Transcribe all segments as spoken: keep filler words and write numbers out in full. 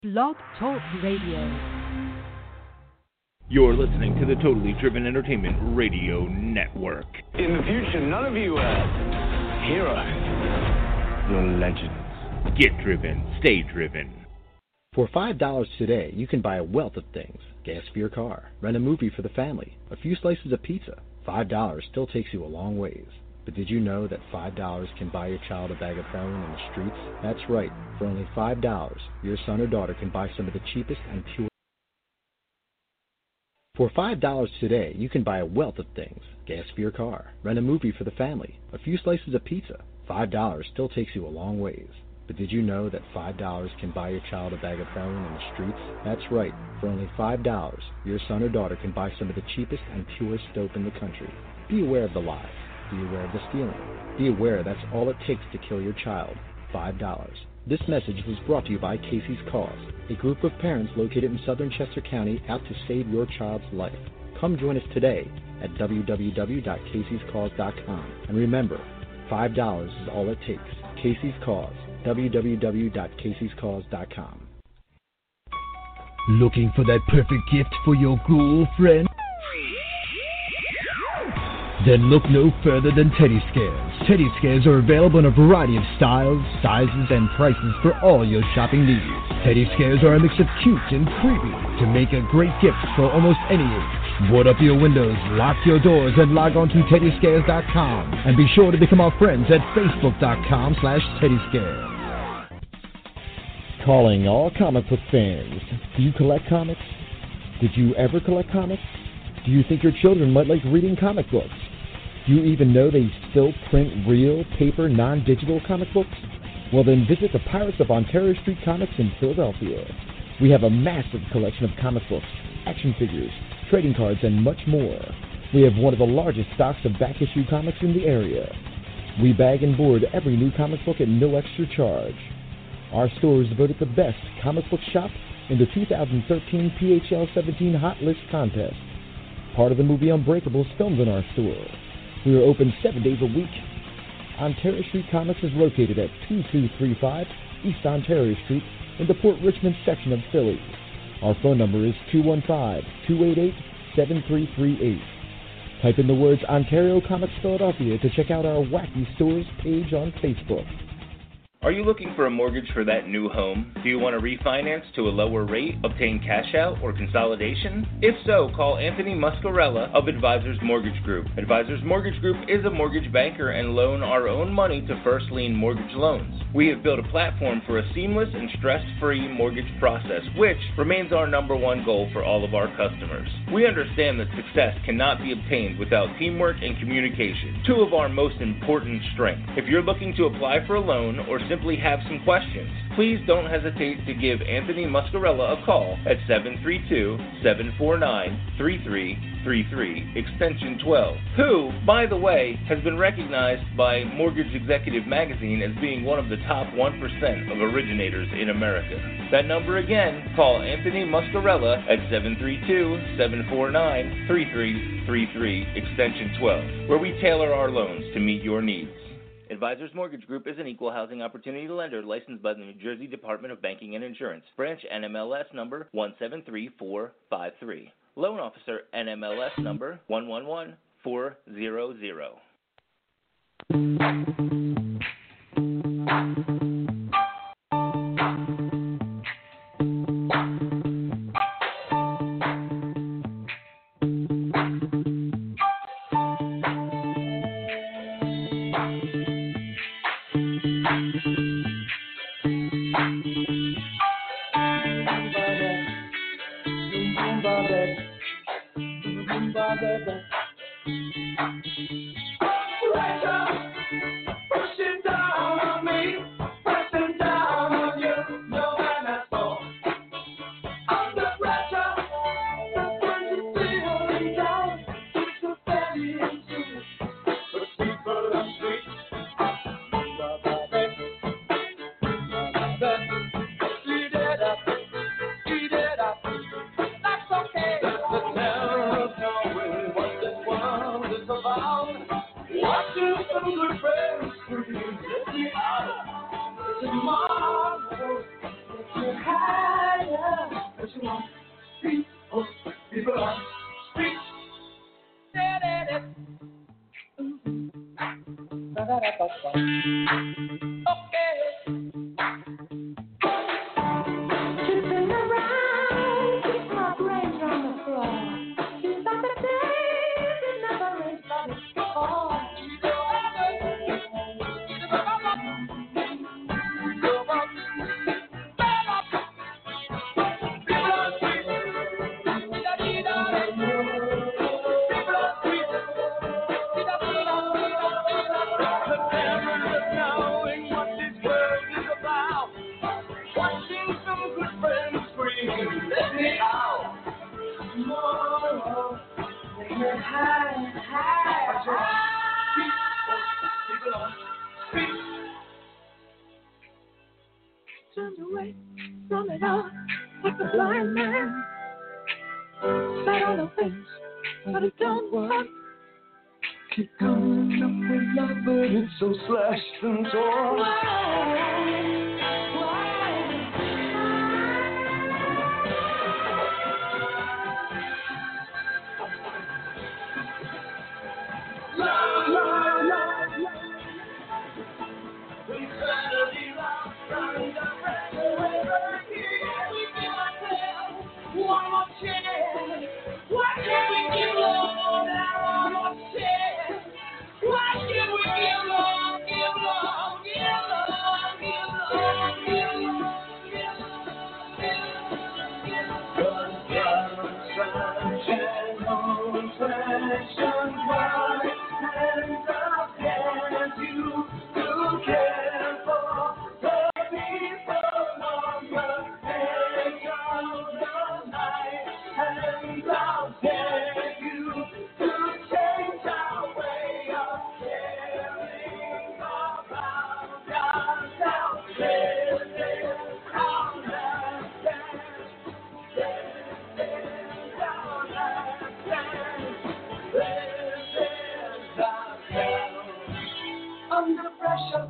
Blog Talk Radio. You're listening to the Totally Driven Entertainment Radio Network. In the future, none of you are heroes. You're legends. Get driven. Stay driven. For five dollars today, you can buy a wealth of things. Gas for your car, rent a movie for the family, a few slices of pizza. five dollars still takes you a long ways. But did you know that five dollars can buy your child a bag of heroin in the streets? That's right. For only five dollars, your son or daughter can buy some of the cheapest and pure. For five dollars today, you can buy a wealth of things. Gas for your car, rent a movie for the family, a few slices of pizza. five dollars still takes you a long ways. But did you know that five dollars can buy your child a bag of heroin in the streets? That's right. For only five dollars, your son or daughter can buy some of the cheapest and purest dope in the country. Be aware of the lies. Be aware of the stealing. Be aware that's all it takes to kill your child. five dollars. This message was brought to you by Casey's Cause, a group of parents located in southern Chester County out to save your child's life. Come join us today at w w w dot caseys cause dot com. And remember, five dollars is all it takes. Casey's Cause, w w w dot caseys cause dot com. Looking for that perfect gift for your girlfriend? Then look no further than Teddy Scares. Teddy Scares are available in a variety of styles, sizes, and prices for all your shopping needs. Teddy Scares are a mix of cute and creepy to make a great gift for almost any age. Board up your windows, lock your doors, and log on to teddy scares dot com. And be sure to become our friends at facebook dot com slash teddy scares. Calling all comic book fans. Do you collect comics? Did you ever collect comics? Do you think your children might like reading comic books? Do you even know they still print real, paper, non-digital comic books? Well, then visit the Pirates of Ontario Street Comics in Philadelphia. We have a massive collection of comic books, action figures, trading cards, and much more. We have one of the largest stocks of back-issue comics in the area. We bag and board every new comic book at no extra charge. Our store is voted the best comic book shop in the two thousand thirteen P H L seventeen Hot List Contest. Part of the movie Unbreakable is filmed in our store. We are open seven days a week. Ontario Street Comics is located at two two three five East Ontario Street in the Port Richmond section of Philly. Our phone number is two one five, two eight eight, seven three three eight. Type in the words Ontario Comics Philadelphia to check out our Wacky Stores page on Facebook. Are you looking for a mortgage for that new home? Do you want to refinance to a lower rate, obtain cash out, or consolidation? If so, call Anthony Muscarella of Advisors Mortgage Group. Advisors Mortgage Group is a mortgage banker and loan our own money to first lien mortgage loans. We have built a platform for a seamless and stress-free mortgage process, which remains our number one goal for all of our customers. We understand that success cannot be obtained without teamwork and communication, two of our most important strengths. If you're looking to apply for a loan or simply have some questions, please don't hesitate to give Anthony Muscarella a call at seven three two, seven four nine, three three three three, extension twelve, who, by the way, has been recognized by Mortgage Executive Magazine as being one of the top one percent of originators in America. That number again, call Anthony Muscarella at seven three two, seven four nine, three three three three, extension twelve, where we tailor our loans to meet your needs. Advisors Mortgage Group is an equal housing opportunity lender licensed by the New Jersey Department of Banking and Insurance. Branch N M L S number one seven three four five three. Loan Officer N M L S number one one one four zero zero. Watch you Turned away from it all like a blind man. Sat on the fence, but it don't work. Keep coming up with love, but it's so slashed and torn. Love, love, love, love. We suddenly lost from the rest of the year. We give ourselves one more chance. Why can't we give love now one more chance? Why can't we give love, give love, give love, give love, give love, give love, give love, give love? Sunshine, moon, sunshine, bright, hands up, hands you to care for the people of the edge of the night, hands up, hands you to change our way of caring about ourselves. This is our last chance. This is our last chance. This is our chance. Under pressure.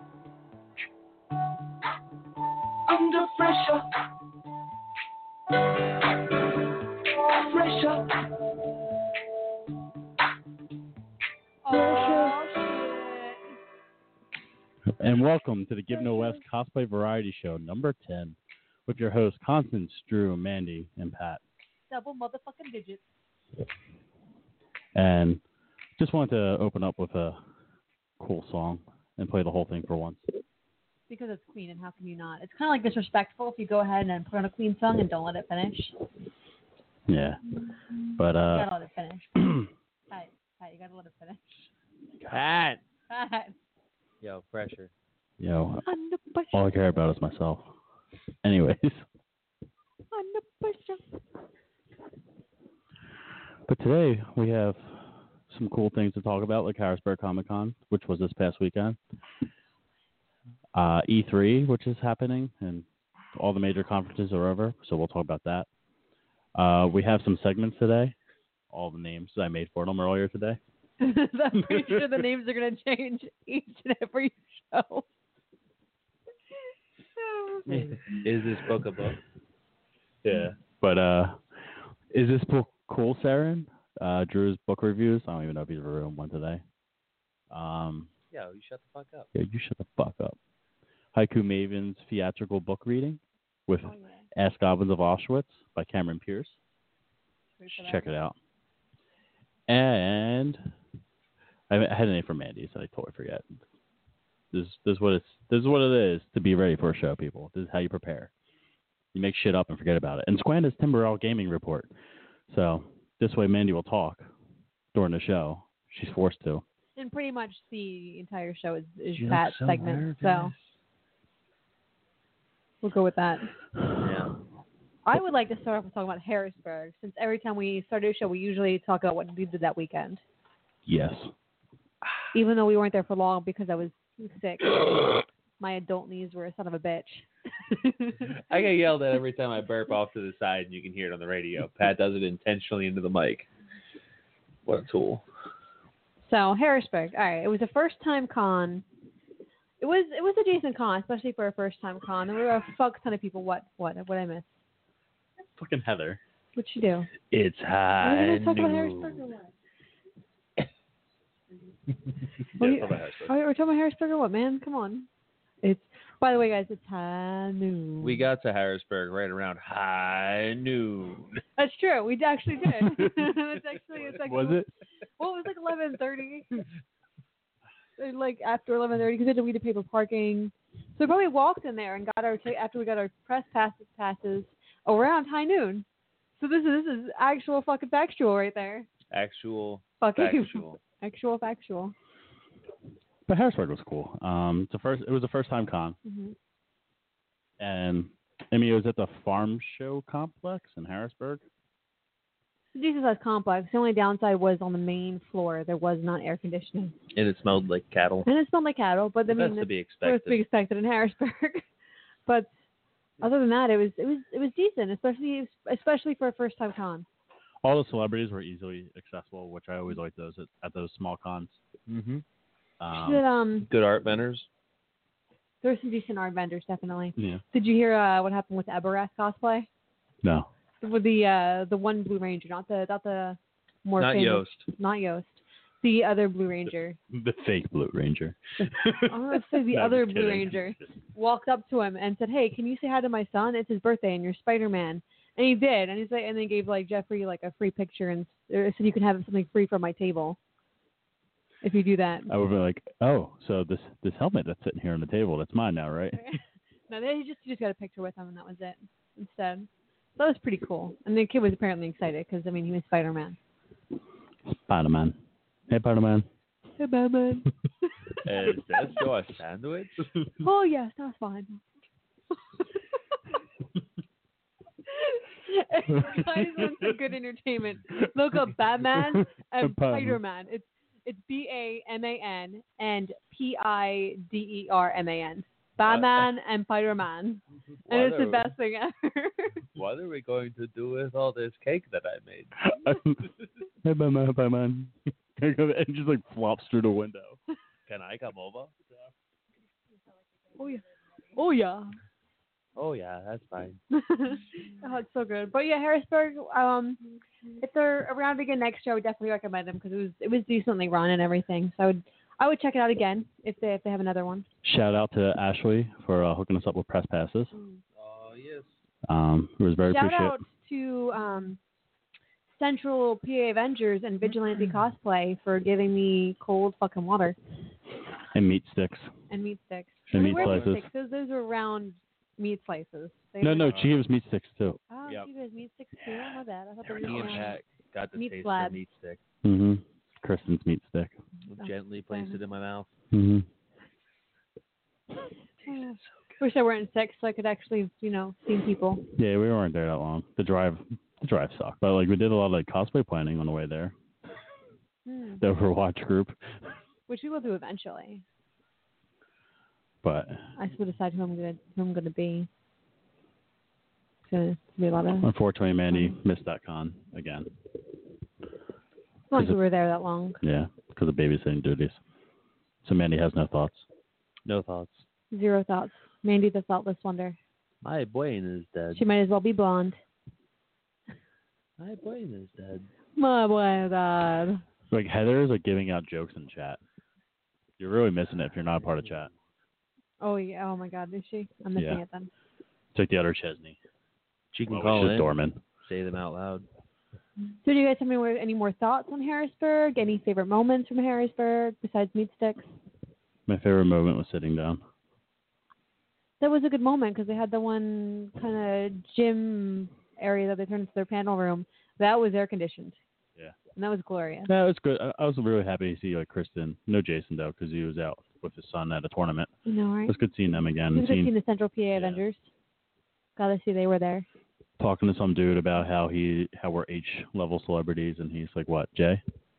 Under pressure. Pressure. And welcome to the Give No West Cosplay Variety Show number ten with your hosts Constance, Drew, Mandy, and Pat. Double motherfucking digits. And just wanted to open up with a cool song and play the whole thing for once. Because it's Queen, and how can you not? It's kind of like disrespectful if you go ahead and put on a Queen song and don't let it finish. Yeah. But, You uh... gotta let it finish. Pat, Pat, you gotta let it finish. Pat. Pat. Yo, pressure. Yo, Under pressure. all I care about is myself. Anyways. Under pressure. But today we have some cool things to talk about, like Harrisburg Comic Con, which was this past weekend. Uh, E three, which is happening, and all the major conferences are over, so we'll talk about that. Uh, we have some segments today. All the names I made for them earlier today. I'm pretty sure the names are going to change each and every show. Is this book a book? Yeah. But uh, is this book cool, Saren? Uh, Drew's book reviews. I don't even know if he's ever read one today. Um, Yo, you shut the fuck up. yeah, you shut the fuck up. Haiku Maven's theatrical book reading with Oh, yeah. Ask Goblins of Auschwitz by Cameron Pierce. Wait for that. Check it out. And I had a name for Mandy, so I totally forget. This, this is what it's. This is what it is to be ready for a show, people. This is how you prepare. You make shit up and forget about it. And Squanda's Timberell Gaming Report. So this way, Mandy will talk during the show. She's forced to. And pretty much the entire show is, is She that looks so segment. nervous. So we'll go with that. Yeah. I would like to start off with talking about Harrisburg, since every time we start a show, we usually talk about what we did that weekend. Yes. Even though we weren't there for long because I was sick. My adult knees were a son of a bitch. I get yelled at every time I burp off to the side, and you can hear it on the radio. Pat does it intentionally into the mic. What a tool. So Harrisburg, all right. It was a first time con. It was it was a decent con, especially for a first time con. There were a fuck ton of people. What what what I miss? Fucking Heather. What'd she do? It's Are high we gonna talk about noon. Harrisburg or what? What are Yeah, you- from a Harrisburg. oh, we're talking about Harrisburg or what, man? Come on. It's by the way, guys, it's high noon. We got to Harrisburg right around high noon. That's true. We actually did. It's actually it's like Was it? Well, it was like eleven thirty. Like after eleven thirty, because we had to pay for parking. So we probably walked in there and got our t- after we got our press passes passes around high noon. So this is this is actual fucking factual right there. Actual Fucking factual. actual factual. But Harrisburg was cool. Um, it's the first. It was the first time con, Mm-hmm. and I mean it was at the Farm Show Complex in Harrisburg. It's a decent sized complex. The only downside was on the main floor there was not air conditioning, And it smelled like cattle. and it smelled like cattle. But I mean, That's to be it was to be expected. expected in Harrisburg. But other than that, it was it was it was decent, especially especially for a first time con. All the celebrities were easily accessible, which I always like those at, at those small cons. Mm-hmm. Um, Did, um, Good art vendors. there were some decent art vendors, definitely. yeah. Did you hear uh, what happened with Eberrath cosplay? No. With the uh, the one Blue Ranger, not the not the more Not famous, Yost. not Yost, the other Blue Ranger. The fake Blue Ranger. I'm gonna say the No, I'm other just Blue kidding. Ranger walked up to him and said, "Hey, can you say hi to my son? It's his birthday, and you're Spider-Man." And he did, and he's like, and then gave like Jeffrey like a free picture and s- said you can have something free from my table if you do that. I would be like, oh, so this this helmet that's sitting here on the table, that's mine now, right? No, they just he just got a picture with him, and that was it. Instead, so that was pretty cool. And the kid was apparently excited because I mean he was Spider-Man. Spider-Man. Hey, Spider-Man. Hey, Batman. Is this your sandwich? Oh yes, that's fine. If you guys want some good entertainment, look up Batman and Batman. Spider-Man. It's it's B A M A N and P I D E R M A N. Batman and Spider-Man, and it's the What are- best thing ever. What are we going to do with all this cake that I made? Hey, Batman, Batman. And just like flops through the window. Can I come over? Oh yeah, oh yeah. Oh yeah, that's fine. Oh, it's so good. But yeah, Harrisburg. Um, if they're around again next year, I would definitely recommend them because it was it was decently run and everything. So I would I would check it out again if they if they have another one. Shout out to Ashley for uh, hooking us up with press passes. Oh yes. Um, it was very Shout appreciative. out to um, Central P A Avengers and Vigilante Cosplay for giving me cold fucking water And meat sticks. and meat sticks. And I mean, meat where are the slices. sticks? Those, those are round meat slices. They No, were- no, she gave us meat sticks too. Oh, Yep. you guys meat sticks too? Oh, my bad. I thought they were Me and just Pat got the Meat taste slab. of meat stick. Mm-hmm. Kristen's meat stick. Gently placed it in my mouth. Mm-hmm. Oh, wish I weren't sick so I could actually, you know, see people. Yeah, we weren't there that long. The drive, the drive sucked. But like we did a lot of like cosplay planning on the way there. Hmm. The Overwatch group. Which we will do eventually. But I still decide who I'm gonna who I'm gonna be. It's gonna be a lot of. unfortunately, Mandy missed that con again. As long as we were there that long. Yeah, because of babysitting duties. So Mandy has no thoughts. No thoughts. Zero thoughts. Mandy the thoughtless wonder. My brain is dead. She might as well be blonde. My brain is dead. My boy God. Like Heather is like giving out jokes in chat. You're really missing it if you're not a part of chat. Oh yeah. Oh my God. Is she? I'm missing Yeah. it then. It's like the other Chesney. She can Well, call she's in. dormant. Say them out loud. So do you guys have any more, any more thoughts on Harrisburg? Any favorite moments from Harrisburg besides meat sticks? My favorite moment was sitting down. That was a good moment because they had the one kind of gym area that they turned into their panel room. That was air conditioned. Yeah. And that was glorious. Yeah, it was good. I, I was really happy to see like Kristen. No Jason though, because he was out with his son at a tournament. You know, right? It was good seeing them again. It was good Seeing- seeing the Central P A Avengers. Gotta see they were there. talking to some dude about how he how we're H level celebrities, and he's like, "What, Jay?"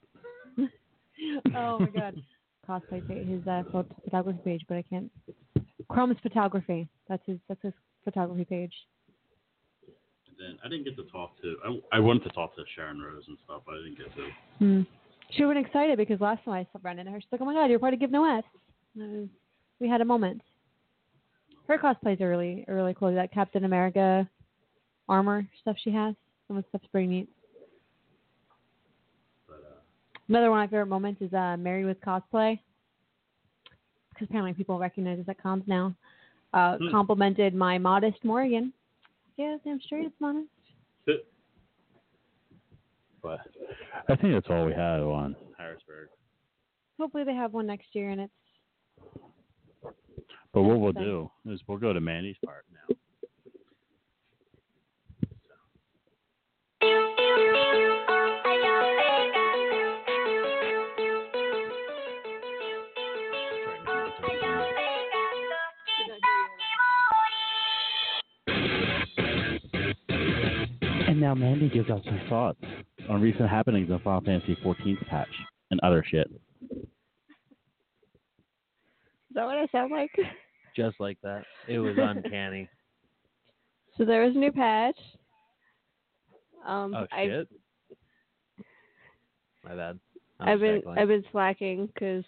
Oh my God. Cosplay page, his uh, phot- photography page, but I can't. Crumb's photography. That's his. That's his photography page. Then I didn't get to talk to. I, I wanted to talk to Sharon Rose and stuff, but I didn't get to. Hmm. She was excited because last time I saw Brendan, her she's like, "Oh my God, you're part of Give No S." And it was- We had a moment. Her cosplays are really, are really cool. That Captain America armor stuff she has. Some of the stuff's pretty neat. Another one of my favorite moments is uh, Married with Cosplay. Because apparently people recognize us at cons now. Uh, Hmm. Complimented my modest Morrigan. Yeah, damn straight it's modest. But I think that's all we had on Harrisburg. Hopefully they have one next year and it's But what we'll Thanks. do is we'll go to Mandy's part now. And now Mandy gives out some thoughts on recent happenings in Final Fantasy fourteenth patch and other shit. Is that what I sound like? Just like that. It was uncanny. So there was a new patch. Um, Oh I, shit. My bad. I'm I've been cycling. I've been slacking because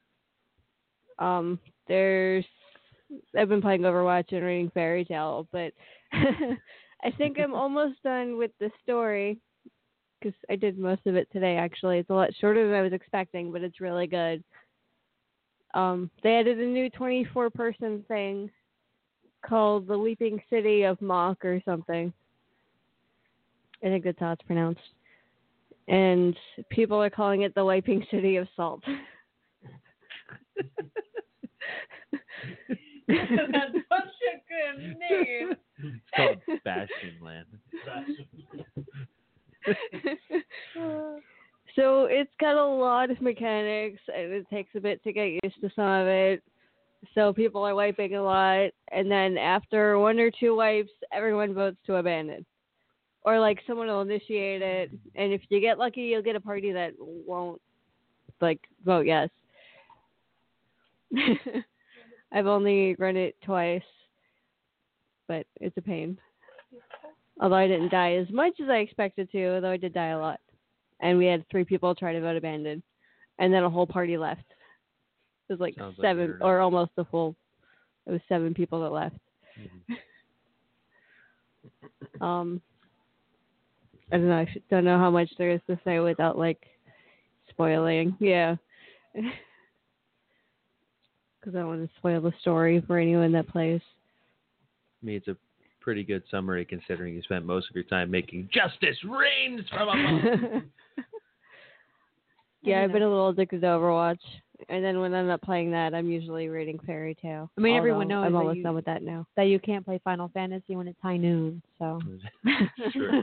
um there's I've been playing Overwatch and reading Fairy Tale, but I think I'm almost done with the story because I did most of it today. Actually, it's a lot shorter than I was expecting, but it's really good. Um, they added a new twenty-four person thing called the Leaping City of Mach or something. I think that's how it's pronounced. And people are calling it the Wiping City of Salt. That's such a good name. It's called Bastion Land. So it's got a lot of mechanics, and it takes a bit to get used to some of it. So people are wiping a lot, and then after one or two wipes, everyone votes to abandon. Or, like, someone will initiate it, and if you get lucky, you'll get a party that won't, like, vote yes. I've only run it twice, but it's a pain. Although I didn't die as much as I expected to, although I did die a lot. And we had three people try to vote abandoned, and then a whole party left. It was like Sounds like seven, internet. or almost a full. It was seven people that left. Mm-hmm. Um, I don't know. I don't know how much there is to say without like spoiling. Yeah, because I don't want to spoil the story for anyone that plays. I mean, it's a pretty good summary considering you spent most of your time making justice reigns from above. Yeah, I've been a little addicted to Overwatch, and then when I'm not playing that, I'm usually reading Fairy Tale. I mean, everyone Although knows I'm that almost you- done with that now. That you can't play Final Fantasy when it's high noon, so. Sure.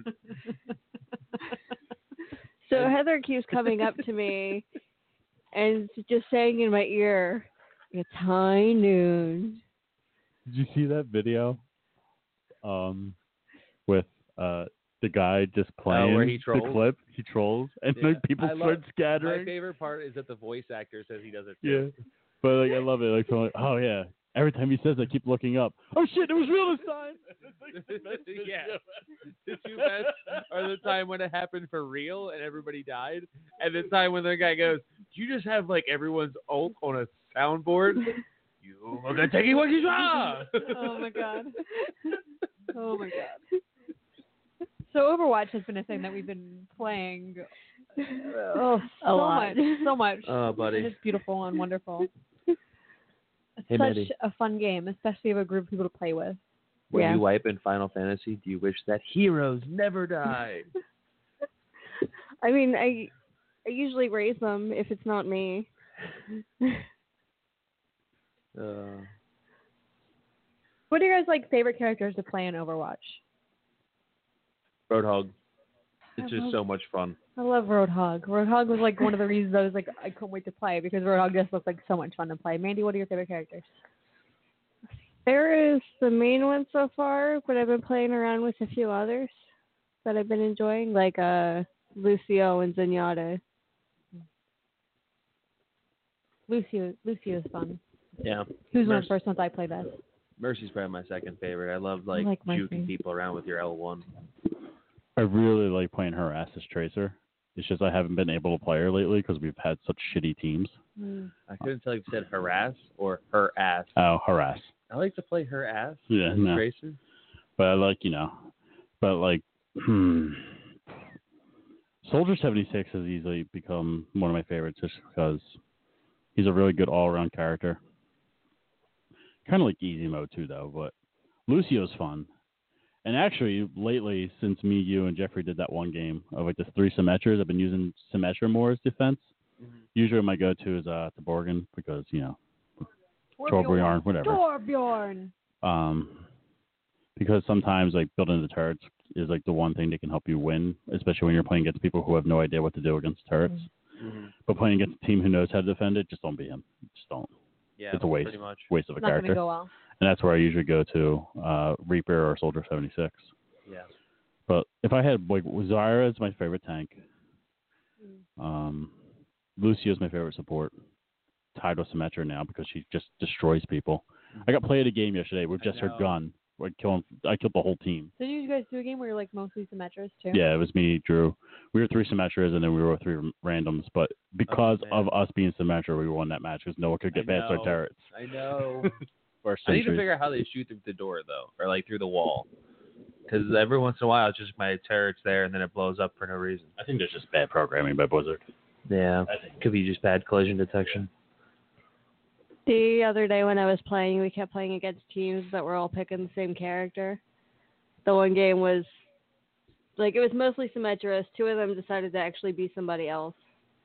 So Heather keeps coming up to me and just saying in my ear, "It's high noon." Did you see that video? Um, with uh the guy just playing Oh, where he the trolls? clip, he trolls, and Yeah. like people I start love- scattering. My favorite part is that the voice actor says he does it Yeah, too. but like I love it. Like, so I'm like, oh yeah. Every time he says, I keep looking up. Oh shit! It was real this time. Yeah. The two best are the time when it happened for real and everybody died, and the time when the guy goes, "Do you just have like everyone's ult on a soundboard?" You look at taking what you saw. Oh my god. Oh my god. So Overwatch has been a thing that we've been playing. Oh, A so lot. much, so much. Oh, buddy. And it's beautiful and wonderful. It's Hey, such Maddie. a fun game, especially if you have a group of people to play with. When Yeah. you wipe in Final Fantasy, do you wish that heroes never die? I mean, I I usually raise them if it's not me. uh, What are your guys' like favorite characters to play in Overwatch? Roadhog. It's I just love- so much fun. I love Roadhog. Roadhog was like one of the reasons I was like I couldn't wait to play because Roadhog just looked like so much fun to play. Mandy, what are your favorite characters? There is the main one so far, but I've been playing around with a few others that I've been enjoying, like uh Lucio and Zenyatta. Lucio, Lucio is fun. Yeah. He was one of Mercy, the first ones I played as. Mercy's probably my second favorite. I love like, like Mercy. juking people around with your L one. I really like playing Harass as Tracer. It's just I haven't been able to play her lately because we've had such shitty teams. I couldn't tell if you said harass or her ass. Oh, Harass. I like to play her ass. Yeah, as no. Tracer. But I like, you know, but like, hmm, Soldier seventy-six has easily become one of my favorites just because he's a really good all-around character. Kind of like easy mode too, though, but Lucio's fun. And actually, lately, since me, you, and Jeffrey did that one game of like the three Symmetras, I've been using Symmetra more as defense. Mm-hmm. Usually my go-to is uh, Torbjorn because, you know, Torbjorn, whatever. Torbjorn. Um, because sometimes like building the turrets is like the one thing that can help you win, especially when you're playing against people who have no idea what to do against turrets. Mm-hmm. But playing against a team who knows how to defend it, just don't be him. Just don't. Yeah, it's a waste. Pretty much. Waste of a Not character. Gonna go well. And that's where I usually go to uh, Reaper or Soldier seventy-six. Yeah. But if I had like Zyra is my favorite tank. Mm. Um, Lucio's my favorite support. Tied with Symmetra now because she just destroys people. Mm-hmm. I got played a game yesterday with just her gun. I killed, I killed the whole team. Did you guys do a game where you're like mostly Symmetras too? Yeah, it was me, Drew. We were three Symmetras and then we were three randoms. But because oh, of us being Symmetra, we won that match because no one could get past our turrets. I know. Or I need to figure out how they shoot through the door though, or like through the wall. Because every once in a while, it's just my turret's there and then it blows up for no reason. I think there's just bad programming by Blizzard. Yeah, I think. Could be just bad collision detection. The other day when I was playing, we kept playing against teams that were all picking the same character. The one game was, like, it was mostly Symmetras. Two of them decided to actually be somebody else.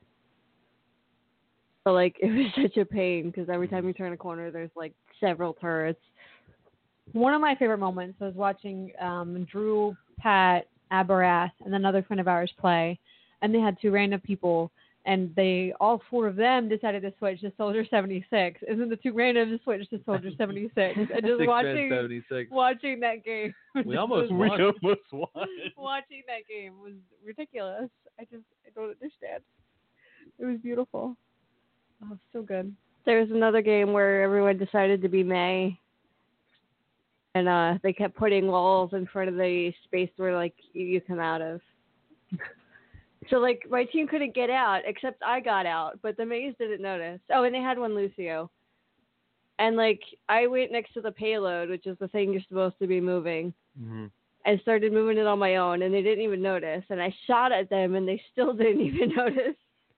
So, like, it was such a pain because every time you turn a corner, there's, like, several turrets. One of my favorite moments was watching um, Drew, Pat, Abarath, and another friend of ours play. And they had two random people. And they, all four of them decided to switch to Soldier seventy-six. And then the two randoms switched to Soldier seventy-six. And just Six watching seventy-six. watching that game. We almost we won. almost won. Watching that game was ridiculous. I just, I don't understand. It was beautiful. Oh, so good. There was another game where everyone decided to be May. And uh, they kept putting walls in front of the space where, like, you, you come out of. So, like, my team couldn't get out, except I got out, but the Maze didn't notice. Oh, and they had one Lucio. And, like, I went next to the payload, which is the thing you're supposed to be moving, mm-hmm. and started moving it on my own, and they didn't even notice. And I shot at them, and they still didn't even notice.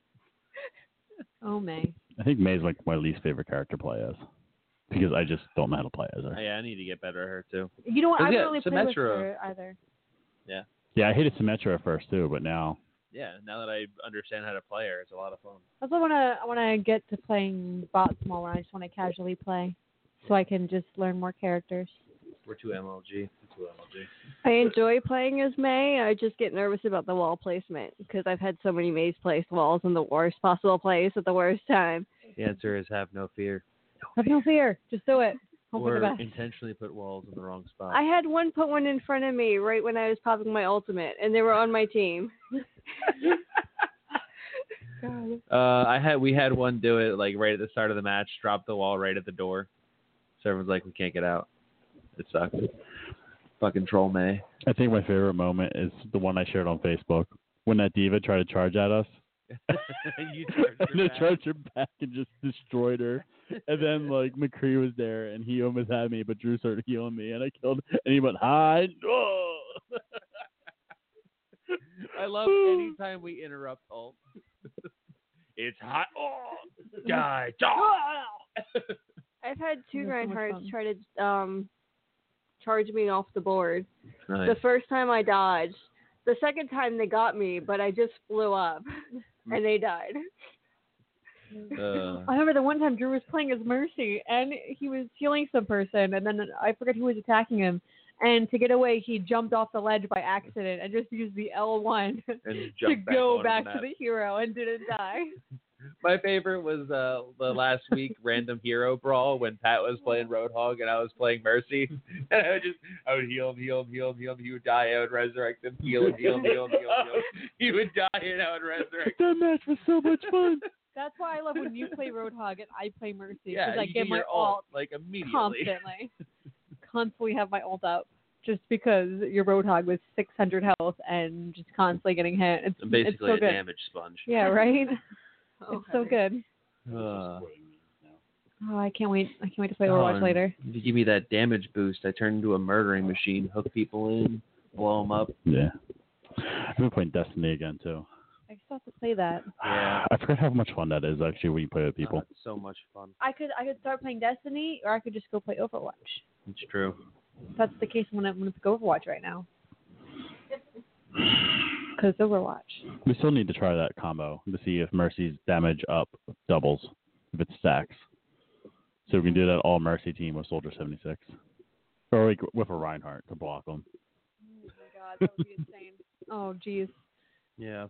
Oh, May. I think May's, like, my least favorite character to play as. Because I just don't know how to play as her. Yeah, I need to get better at her, too. You know what? I yeah, don't really play with Symmetra. her either. Yeah. Yeah, I hated Symmetra at first, too, but now... Yeah, now that I understand how to play her, it's a lot of fun. Also, I want to I want to get to playing bots more when I just want to casually play, so I can just learn more characters. We're too M L G. Too M L G. I enjoy playing as May. I just get nervous about the wall placement because I've had so many Maze placed walls in the worst possible place at the worst time. The answer is have no fear. Have no fear. Just do it. Hope for or the best. intentionally put walls in the wrong spot. I had one put one in front of me right when I was popping my ultimate, and they were on my team. God. Uh, I had we had one do it like right at the start of the match, drop the wall right at the door. So everyone's like, we can't get out. It sucked. Fucking troll May. I think my favorite moment is the one I shared on Facebook when that diva tried to charge at us. you charged her and I back. charged her back and just destroyed her. And then like McCree was there and he almost had me, but Drew started healing me and I killed him and he went, hi. Oh! I love any time we interrupt ult. It's hot. Oh, die. I've had two That's so much Reinhardts fun. try to um, charge me off the board. Nice. The first time I dodged. The second time they got me, but I just flew up and they died. Uh, I remember the one time Drew was playing as Mercy, and he was healing some person, and then I forgot who was attacking him. And to get away, he jumped off the ledge by accident and just used the L one and to jump back go onto back the to map. the hero and didn't die. My favorite was uh, the last week random hero brawl when Pat was playing Roadhog and I was playing Mercy. And I would just, I would heal him, heal him, heal him, heal him. He would die, I would resurrect him, heal him, heal him, heal him, heal him, heal him. He would die and I would resurrect him. That match was so much fun. That's why I love when you play Roadhog and I play Mercy, because Yeah, I you get do my your ult ult like immediately. constantly. Constantly have my ult up. Just because your Roadhog was six hundred health and just constantly getting hit. It's, I'm basically it's so a good. damage sponge. Yeah, right? It's so good. Uh, Oh, I can't wait. I can't wait to play Overwatch darn. later. If you give me that damage boost, I turn into a murdering machine, hook people in, blow them up. Yeah. been playing Destiny again too. I still have to play that. Yeah. I forget how much fun that is actually when you play with people. Oh, it's so much fun. I could I could start playing Destiny, or I could just go play Overwatch. It's true. That's the case when I want to go Overwatch right now. Because Overwatch. We still need to try that combo to see if Mercy's damage up doubles, if it stacks. So we can do that all Mercy team with Soldier seventy-six. Or like with a Reinhardt to block them. Oh my god, that would be insane. Oh jeez. Yeah.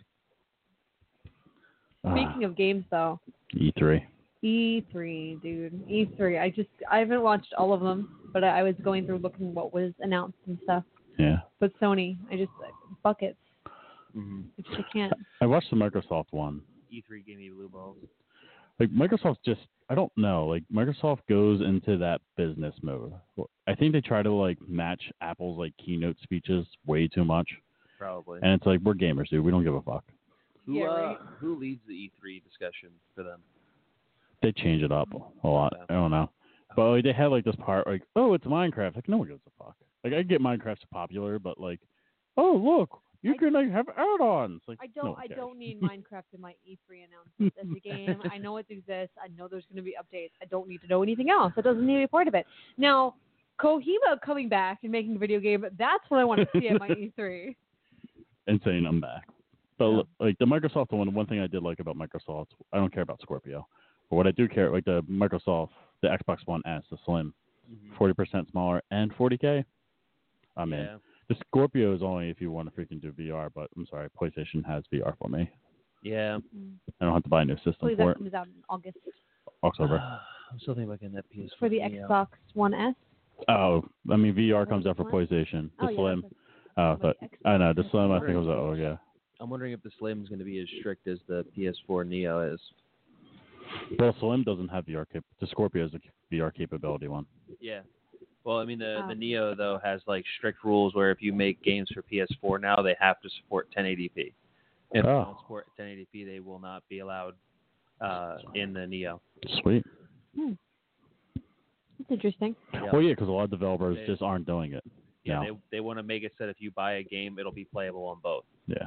Speaking of games though. E three. E three, dude. E three. I just I haven't watched all of them, but I, I was going through looking what was announced and stuff. Yeah. But Sony, I just buckets. Mm-hmm. I just I can't. I watched the Microsoft one. E three gave me blue balls. Like Microsoft just, I don't know. Like Microsoft goes into that business mode. I think they try to like match Apple's like keynote speeches way too much. Probably. And it's like we're gamers, dude. We don't give a fuck. Who Yeah, uh, right. who leads the E three discussion for them? They change it up a lot. I don't know. But like, they had like this part like, oh, it's Minecraft. Like no one gives a fuck. Like I get Minecraft's popular, but like, oh look, you I, can like have add-ons. Like I no don't one I cares. don't need Minecraft in my E three announcements. It's a game. I know it exists. I know there's going to be updates. I don't need to know anything else. It doesn't need to be part of it. Now, Kohima coming back and making a video game, that's what I want to see at my E three. And saying I'm back. But Yeah. like the Microsoft one, one thing I did like about Microsoft, I don't care about Scorpio, but what I do care, like the Microsoft, the Xbox One S, the Slim, forty percent smaller and forty K. I'm in. Yeah. The Scorpio is only if you want to freaking do V R, but I'm sorry, PlayStation has V R for me. Yeah. I don't have to buy a new system Hopefully for that it. comes out in August. October. I'm still thinking about getting that P S For four. the Xbox One S. Oh, I mean V R comes out for What? PlayStation. The Oh, yeah, Slim. that's Oh, but I know the Slim. I Xbox. think it was oh yeah. I'm wondering if the Slim is going to be as strict as the P S four Neo is. Well, Slim doesn't have V R cap. The Scorpio is a V R capability one. Yeah. Well, I mean, the, Oh. the Neo, though, has, like, strict rules where if you make games for P S four now, they have to support ten eighty p. If they Oh. don't support ten eighty p, they will not be allowed uh, in the Neo. Sweet. Hmm. That's interesting. Yeah. Well, yeah, because a lot of developers They- just aren't doing it. Yeah, now. they, they want to make it so that if you buy a game, it'll be playable on both. Yeah.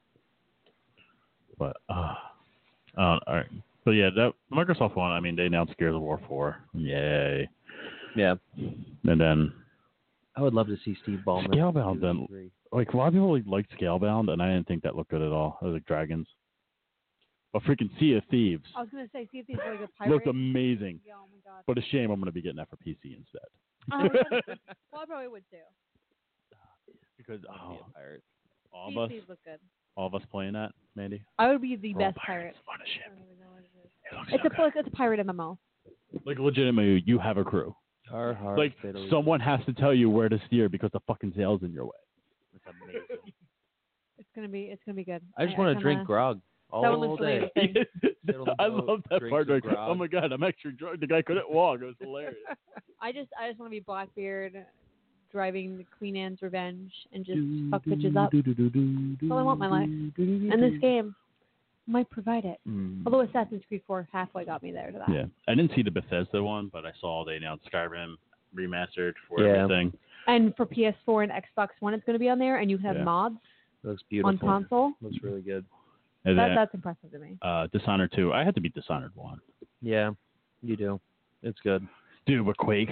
But uh, uh, all right. But yeah, that Microsoft one. I mean, they announced Gears of War four. Yay. Yeah. And then I would love to see Steve Ballmer. Scalebound. do Then E three. like a lot of people like, liked Scalebound, and I didn't think that looked good at all. I was like Dragons. But freaking Sea of Thieves I was gonna say, see if these are like a pirate. looked amazing. Yeah, oh my god. But a shame I'm going to be getting that for P C instead. Oh, yeah. Well, I probably would too. Because I wanna be oh, a pirate. all These of us, these look good. all of us playing that, Mandy. I would be the We're all best pirate. pirates on a I ship. don't even know what it is. It looks It's so a good. like, it's a pirate M M O. Like legitimately, you have a crew. Har, har, Like fiddly. someone has to tell you where to steer because the fucking sail's in your way. It's amazing. It's gonna be it's gonna be good. I just want to kinda- drink grog all That one looks day. really interesting. Sit on the I boat, love that drink part. some Like, grog. oh my god, I'm extra drunk. The guy couldn't walk. It was hilarious. I just I just want to be Blackbeard, driving the Queen Anne's Revenge and just fuck bitches up. That's all I want in my life. And this game might provide it. Mm. Although Assassin's Creed four halfway got me there to that. Yeah, I didn't see the Bethesda one, but I saw they announced Skyrim remastered for Yeah. everything. And for P S four and Xbox One, it's going to be on there, and you have Yeah. mods Looks beautiful. on console. Looks really good. And That, then that's impressive to me. uh, Dishonored two. I had to beat Dishonored one. Yeah, you do. It's good. Dude, but Quake.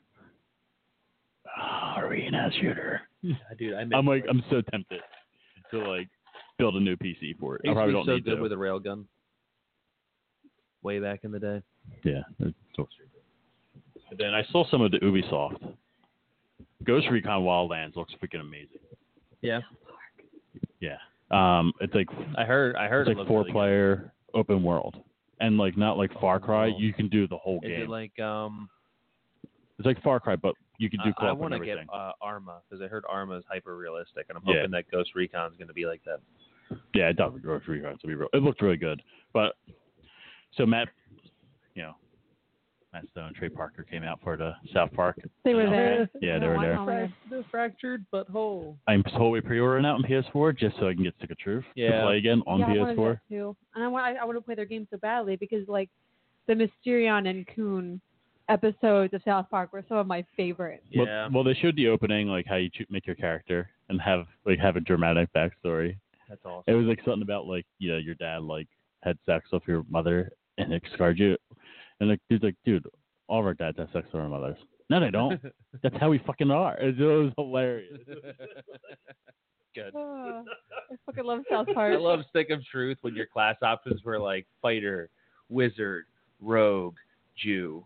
Oh, arena shooter. Yeah, dude, I I'm like, I'm so tempted to like build a new P C for it. I probably don't so need good to. with a railgun. Way back in the day. Yeah. it's so stupid. And then I saw some of the Ubisoft. Ghost Recon Wildlands looks freaking amazing. Yeah. Yeah. Um, it's like I heard. I heard it's it like looked four really good. player open world, and like not like Far Cry. Oh. You can do the whole Is game. it like um? It's like Far Cry, but you can do I, I co-op and want to everything. get uh, Arma because I heard Arma is hyper realistic, and I'm Yeah. hoping that Ghost Recon is going to be like that. Yeah, I doubt Ghost Recon to be real. It looked really good, but so Matt, you know, Matt Stone, Trey Parker came out for the South Park. They were you know, there. Yeah, they were there. Oh, my God. The fractured butthole. I'm totally pre-ordering out on P S four just so I can get Stick of Truth Yeah. to play again on yeah, I P S wanted four. that too. And I want I, I want to play their game so badly because like the Mysterion and Coon episodes of South Park were some of my favorites. Yeah. Well, well, they showed the opening, like how you cho- make your character and have like have a dramatic backstory. That's awesome. It was like something about like you know your dad like had sex with your mother and it scarred you, and like dude's like dude, all of our dads have sex with our mothers. No, they don't. That's how we fucking are. It was hilarious. Good. Oh, I fucking love South Park. I love Stick of Truth when your class options were like fighter, wizard, rogue, Jew.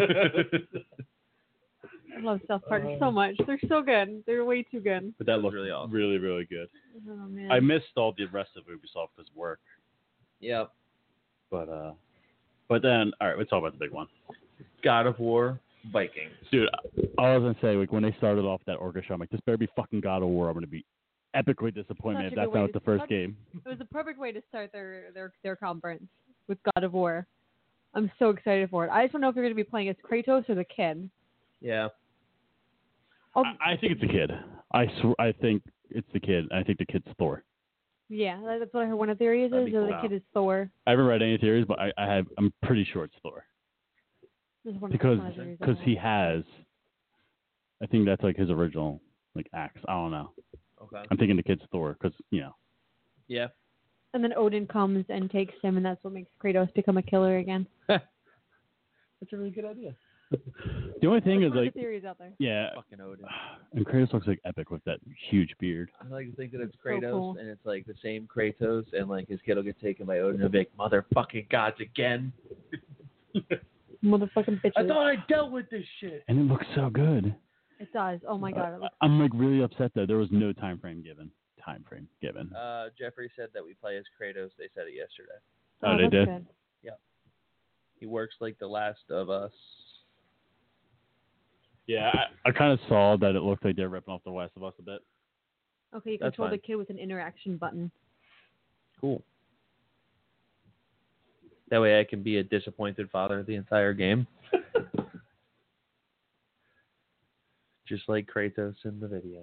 I love South Park so much. They're so good. They're way too good. But that looks really awesome. really, really good. Oh man. I missed all the rest of Ubisoft because of work. Yep. But uh, but then all right, let's talk about the big one. God of War, Vikings. Dude, I was gonna say like when they started off that orchestra, I'm like, this better be fucking God of War. I'm gonna be epically disappointed Such if a that's good way not to- the first such- game. It was the perfect way to start their their their conference with God of War. I'm so excited for it. I just don't know if you're going to be playing as Kratos or the kid. Yeah. Oh, I, I think it's the kid. I sw- I think it's the kid. I think the kid's Thor. yeah, that's what I heard. One of the theories That'd is be that cool. the kid is Thor. I haven't read any theories, but I, I have. I'm pretty sure it's Thor This is one, because one of the theories I because heard. he has. I think that's like his original like axe. I don't know. Okay. I'm thinking the kid's Thor because you know. Yeah. And then Odin comes and takes him, and that's what makes Kratos become a killer again. That's a really good idea. The only thing That's is one like of the theories out there. yeah, Fucking Odin. and Kratos looks like epic with that huge beard. I like to think that it's So Kratos, cool. and it's like the same Kratos, and like his kid will get taken by Odin and be like, motherfucking gods again. Motherfucking bitches. I thought I dealt with this shit. And it looks so good. It does. Oh my god. It looks I, I'm like really upset though. There was no time frame given. Time frame given. Uh, Jeffrey said that we play as Kratos. They said it yesterday. Oh, they that's did? Good. He works like the Last of Us. Yeah, I, I kind of saw that it looked like they're ripping off the Last of Us a bit. Okay, you That's control the fine. kid with an interaction button. Cool. That way I can be a disappointed father the entire game. Just like Kratos in the video.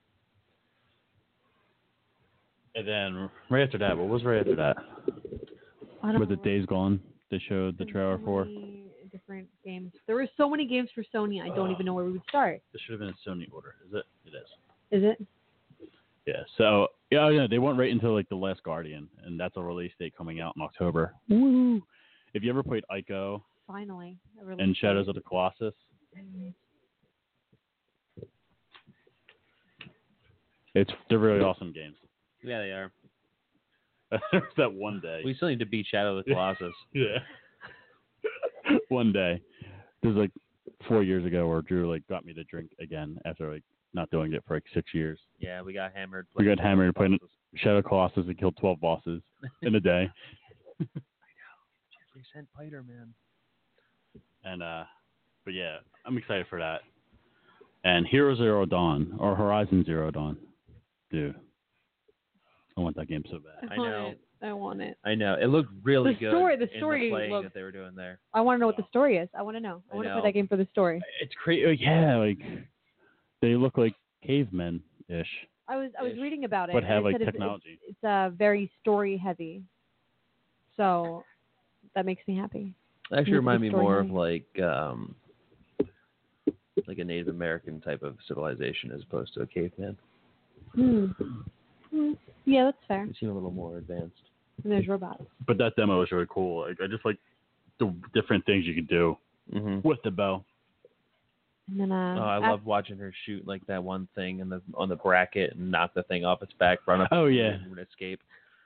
And then right after that, what was right after that? I don't Was know. it Days Gone? They showed the There's trailer so for. many different games. There were so many games for Sony. I don't even know where we would start. This should have been in Sony order. Is it? It is. Is it? Yeah. So yeah, yeah, they went right into like the Last Guardian, and that's a release date coming out in October. Woo! If you ever played Ico Finally. a and release Shadows date. of the Colossus, it's they're really awesome games. Yeah, they are. There's that one day. We still need to beat Shadow of the Colossus. Yeah. One day, this was like four years ago, where Drew like got me to drink again after like not doing it for like six years. Yeah, we got hammered. We playing got hammered Shadow of playing the Colossus. Shadow Colossus and killed twelve bosses in a day. Jeffrey sent Piter, man. And uh, but yeah, I'm excited for that. And Hero Zero Dawn or Horizon Zero Dawn, dude, I want that game so bad. I want know. It. I want it. I know. It looked really The good. story- the in story the playing looked- that they were doing there. I want to know what the story is. I want to know. I I want to know. play that game for the story. It's crazy. Yeah, like they look like cavemen ish, I was I was Ish. reading about it. but and have it like said it's- technology. It's, it's uh, very story heavy. So that makes me happy. It actually Look at remind the me story more heavy. of like um like a Native American type of civilization as opposed to a caveman. Hmm. Hmm. Yeah, that's fair. They seem a little more advanced. And there's robots. But that demo was really cool. Like, I just like the different things you could do Mm-hmm. with the bow. And then uh, Oh, I af- love watching her shoot like that one thing in the on the bracket and knock the thing off its back, run up. Oh, yeah. and escape.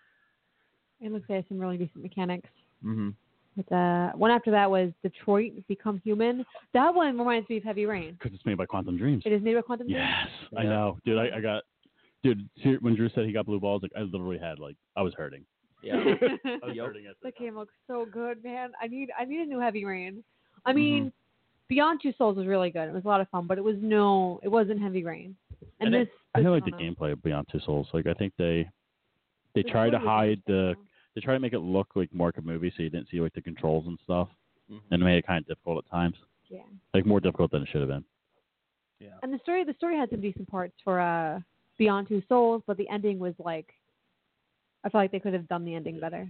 It looks like it has some really decent mechanics. Mm-hmm. But uh, one after that was Detroit Become Human. That one reminds me of Heavy Rain. Because it's made by Quantum Dreams. It is made by Quantum Dream? Yes, I Yeah. know, dude. I, I got, dude. ser- When Drew said he got blue balls, like I literally had like I was hurting. Yeah. I was Yep. hurting at the That time. game looks so good, man. I need I need a new Heavy Rain. I Mm-hmm. mean, Beyond Two Souls was really good. It was a lot of fun, but it was no, it wasn't Heavy Rain. And I this, I this know like the don't know. gameplay of Beyond Two Souls. Like I think they, they The try to story was hide the, interesting, they try to make it look like more like a movie, so you didn't see like the controls and stuff, Mhm. and it made it kind of difficult at times. though. Yeah. Like more difficult than it should have been. Yeah. And the story, the story had some decent parts for uh, Beyond Two Souls, but the ending was like, I feel like they could have done the ending better.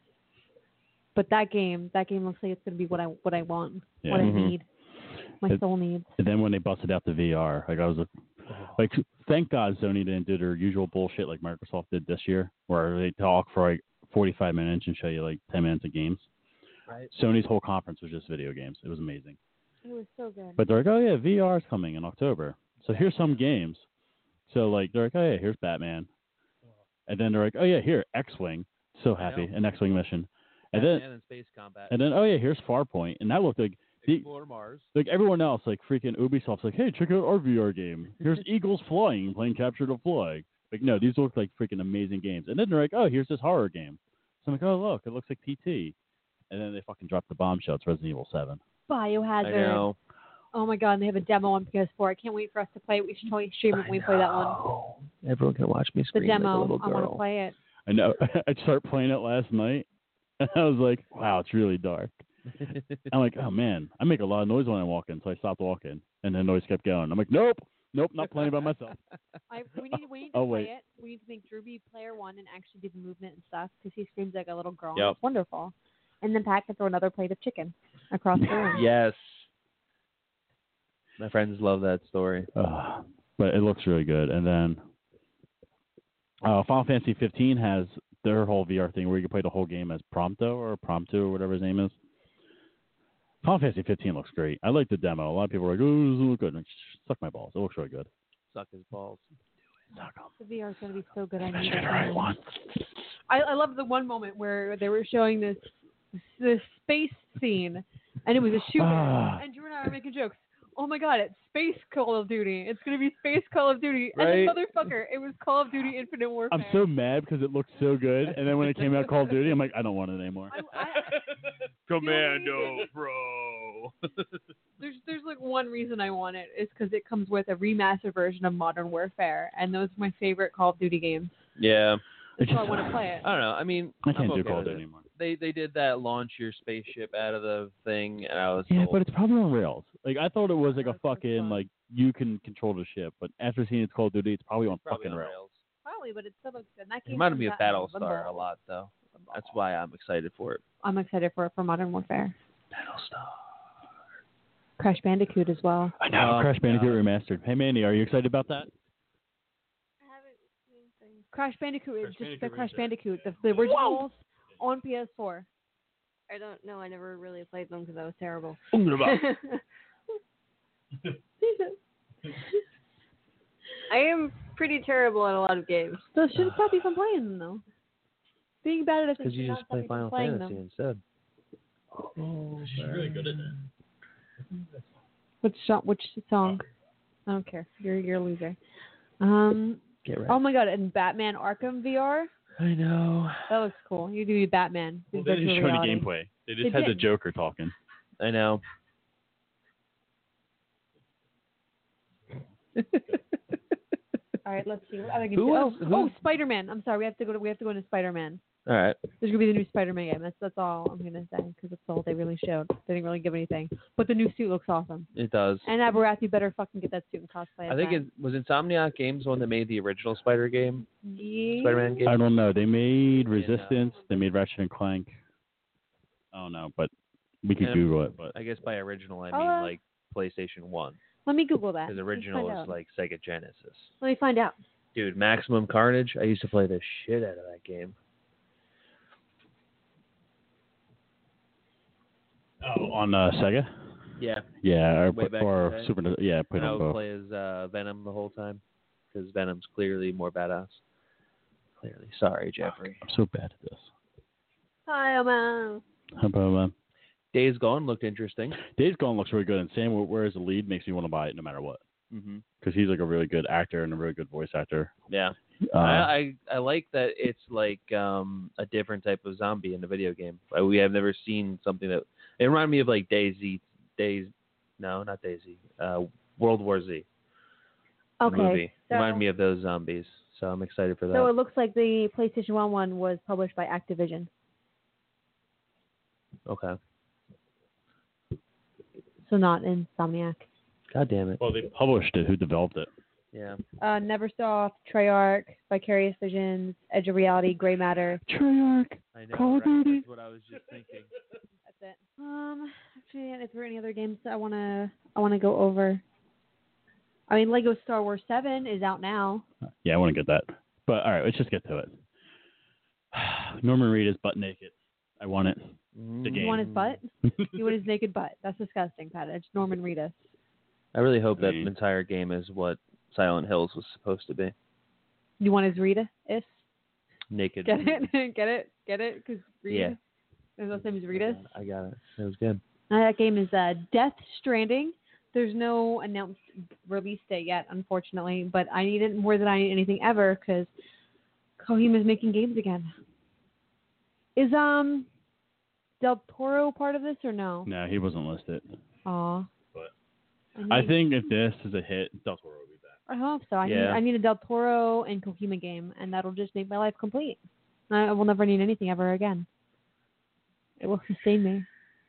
But that game, that game looks like it's gonna be what I what I want, Yeah. what Mhm. I need, my It- soul needs. And then when they busted out the V R, like I was like, like thank God Sony didn't do their usual bullshit like Microsoft did this year, where they talk for like forty-five minutes and show you like ten minutes of games. Right. Sony's whole conference was just video games. It was amazing. It was so good. But they're like, oh yeah, V R is coming in October. So here's some games. So like they're like, oh yeah, here's Batman. And then they're like, oh yeah, here X-Wing. So happy, an X-Wing mission. And Batman then and Space Combat. and then oh yeah, here's Farpoint, and that looked like the, Explore Mars. like everyone else, like freaking Ubisoft's like, hey, check out our V R game. Here's Eagles flying, playing capture the flag. Like no, these look like freaking amazing games. And then they're like, oh, here's this horror game. So I'm like, oh look, it looks like P T. And then they fucking dropped the bombshell. It's Resident Evil seven. Biohazard. I know. Oh my god, and they have a demo on P S four. I can't wait for us to play it. We should totally stream it when we play that one. Everyone can watch me The scream like a demo. little I want to girl. play it. I know. I started playing it last night, and I was like, wow, it's really dark. I'm like, oh man, I make a lot of noise when I walk in, so I stopped walking, and the noise kept going. I'm like, nope, nope, not playing by myself. I, we need, we need to Oh, play wait. it. We need to make Drew be player one and actually do the movement and stuff because he screams like a little girl. Yep. It's wonderful. And then Pat can throw another plate of chicken across the room. Yes. My friends love that story. Uh, but it looks really good. And then uh, Final Fantasy fifteen has their whole V R thing where you can play the whole game as Prompto or Prompto or whatever his name is. Final Fantasy fifteen looks great. I like the demo. A lot of people are like, oh, it doesn't look good. Like, suck my balls. It looks really good. Suck his balls. The V R is going to be so good. I Let's need get it. the right one. I, I love the one moment where they were showing this this space scene, and it was a shooter, Ah. and Drew and I were making jokes. Oh my god, it's Space Call of Duty. It's going to be Space Call of Duty. Right? And the motherfucker, it was Call of Duty Infinite Warfare. I'm so mad because it looked so good, and then when it came out Call of Duty, I'm like, I don't want it anymore. Commando, bro. There's there's like one reason I want it. It's because it comes with a remastered version of Modern Warfare, and those are my favorite Call of Duty games. Yeah. That's why I want to play it. I don't know. I mean, I I'm can't do okay Call of with Duty it. anymore. They they did that launch your spaceship out of the thing, and I was Yeah, sold. but it's probably on rails. Like I thought it was like a fucking like you can control the ship, but after seeing it's Call of Duty, it's probably on Probably fucking on rails. rails. Probably, but it still looks good. And that It game reminded me comes of out in Battlestar Limbo. a lot, though. That's why I'm excited for it. I'm excited for it for Modern Warfare. Battlestar. Crash Bandicoot as well. I know. Oh, Crash Bandicoot God. remastered. Hey Mandy, are you excited about that? Crash Bandicoot is Crash just the Bandicoot Crash remastered. Bandicoot, the, the originals on P S four. I don't know. I never really played them because I was terrible. I am pretty terrible at a lot of games. Those shouldn't stop you from playing them, though. Being bad at it Because should you not just stop play you from Final playing Fantasy them. instead. She's really good at that. Which song? Which song? I don't care. You're you're a loser. Um. Get right. Oh my god! And Batman Arkham V R. I know. That looks cool. You do Batman. Well, they didn't Virtual show any reality. gameplay. They just They had the did. Joker talking. I know. All right, let's see. What other games? Who was- oh, who- oh, Spider-Man. I'm sorry. We have to go to we have to go into Spider-Man. All right. There's gonna be the new Spider-Man game. That's that's all I'm gonna say because that's all they really showed. They didn't really give anything, but the new suit looks awesome. It does. And Abarath, you better fucking get that suit and cosplay. I think it was Insomniac Games the one that made the original Spider game, Yeah. Spider-Man game. I don't know. They made And, uh, Resistance. They made Ratchet and Clank. I don't know, but we could And Google it. But I guess by original I Oh, mean uh, like PlayStation One, Let me Google that. because Let's original find is out. like Sega Genesis. Let me find out. Dude, Maximum Carnage. I used to play the shit out of that game. oh, on uh, Sega. Yeah. Yeah, or, Way back in or the day. Super. Yeah, I played And I on would both. play as uh, Venom the whole time, because Venom's clearly more badass. Clearly. Sorry, Jeffrey. I'm so bad at this. Hi, Emma. How about um, Days Gone looked interesting. Days Gone looks really good, and Sam, whereas the lead makes me want to buy it no matter what, Mm-hmm. because he's like a really good actor and a really good voice actor. Yeah. Uh, I, I I like that it's like um, a different type of zombie in the video game. Uh, We have never seen something that it reminded me of like Daisy, Days, no, not Daisy, uh, World War Z. the Okay. Movie So, reminded me of those zombies, so I'm excited for that. so it looks like the PlayStation One one was published by Activision. Okay. So not Insomniac. God damn it. well, they published it. Who developed it? Yeah. Uh, Neversoft, Treyarch, Vicarious Visions, Edge of Reality, Gray Matter. Treyarch. I know. Call of right? Duty. That's what I was just thinking. That's it. Um, actually, is there any other games that I wanna I wanna go over? I mean, Lego Star Wars seven is out now. Yeah, I want to get that. But all right, let's just get to it. Norman Reedus butt naked. I want it. The game. You want his butt? You want his naked butt? That's disgusting, Pat. It's Norman Reedus. I really hope that Mm. entire game is what Silent Hills was supposed to be. You want his Rita? Is Naked. get it? Get it? Get it? Because Rita. Yeah. His last name is Reedus. I got it. It was good. Uh, that game is uh, Death Stranding. There's no announced release date yet, unfortunately, but I need it more than I need anything ever because Kojima's making games again. Is um Del Toro part of this or no? No, he wasn't listed. Aw. But I, I need, think if this is a hit, Del Toro will be back. I hope so. I need Yeah. I need a Del Toro and Kojima game, and that'll just make my life complete. I, I will never need anything ever again. It will sustain me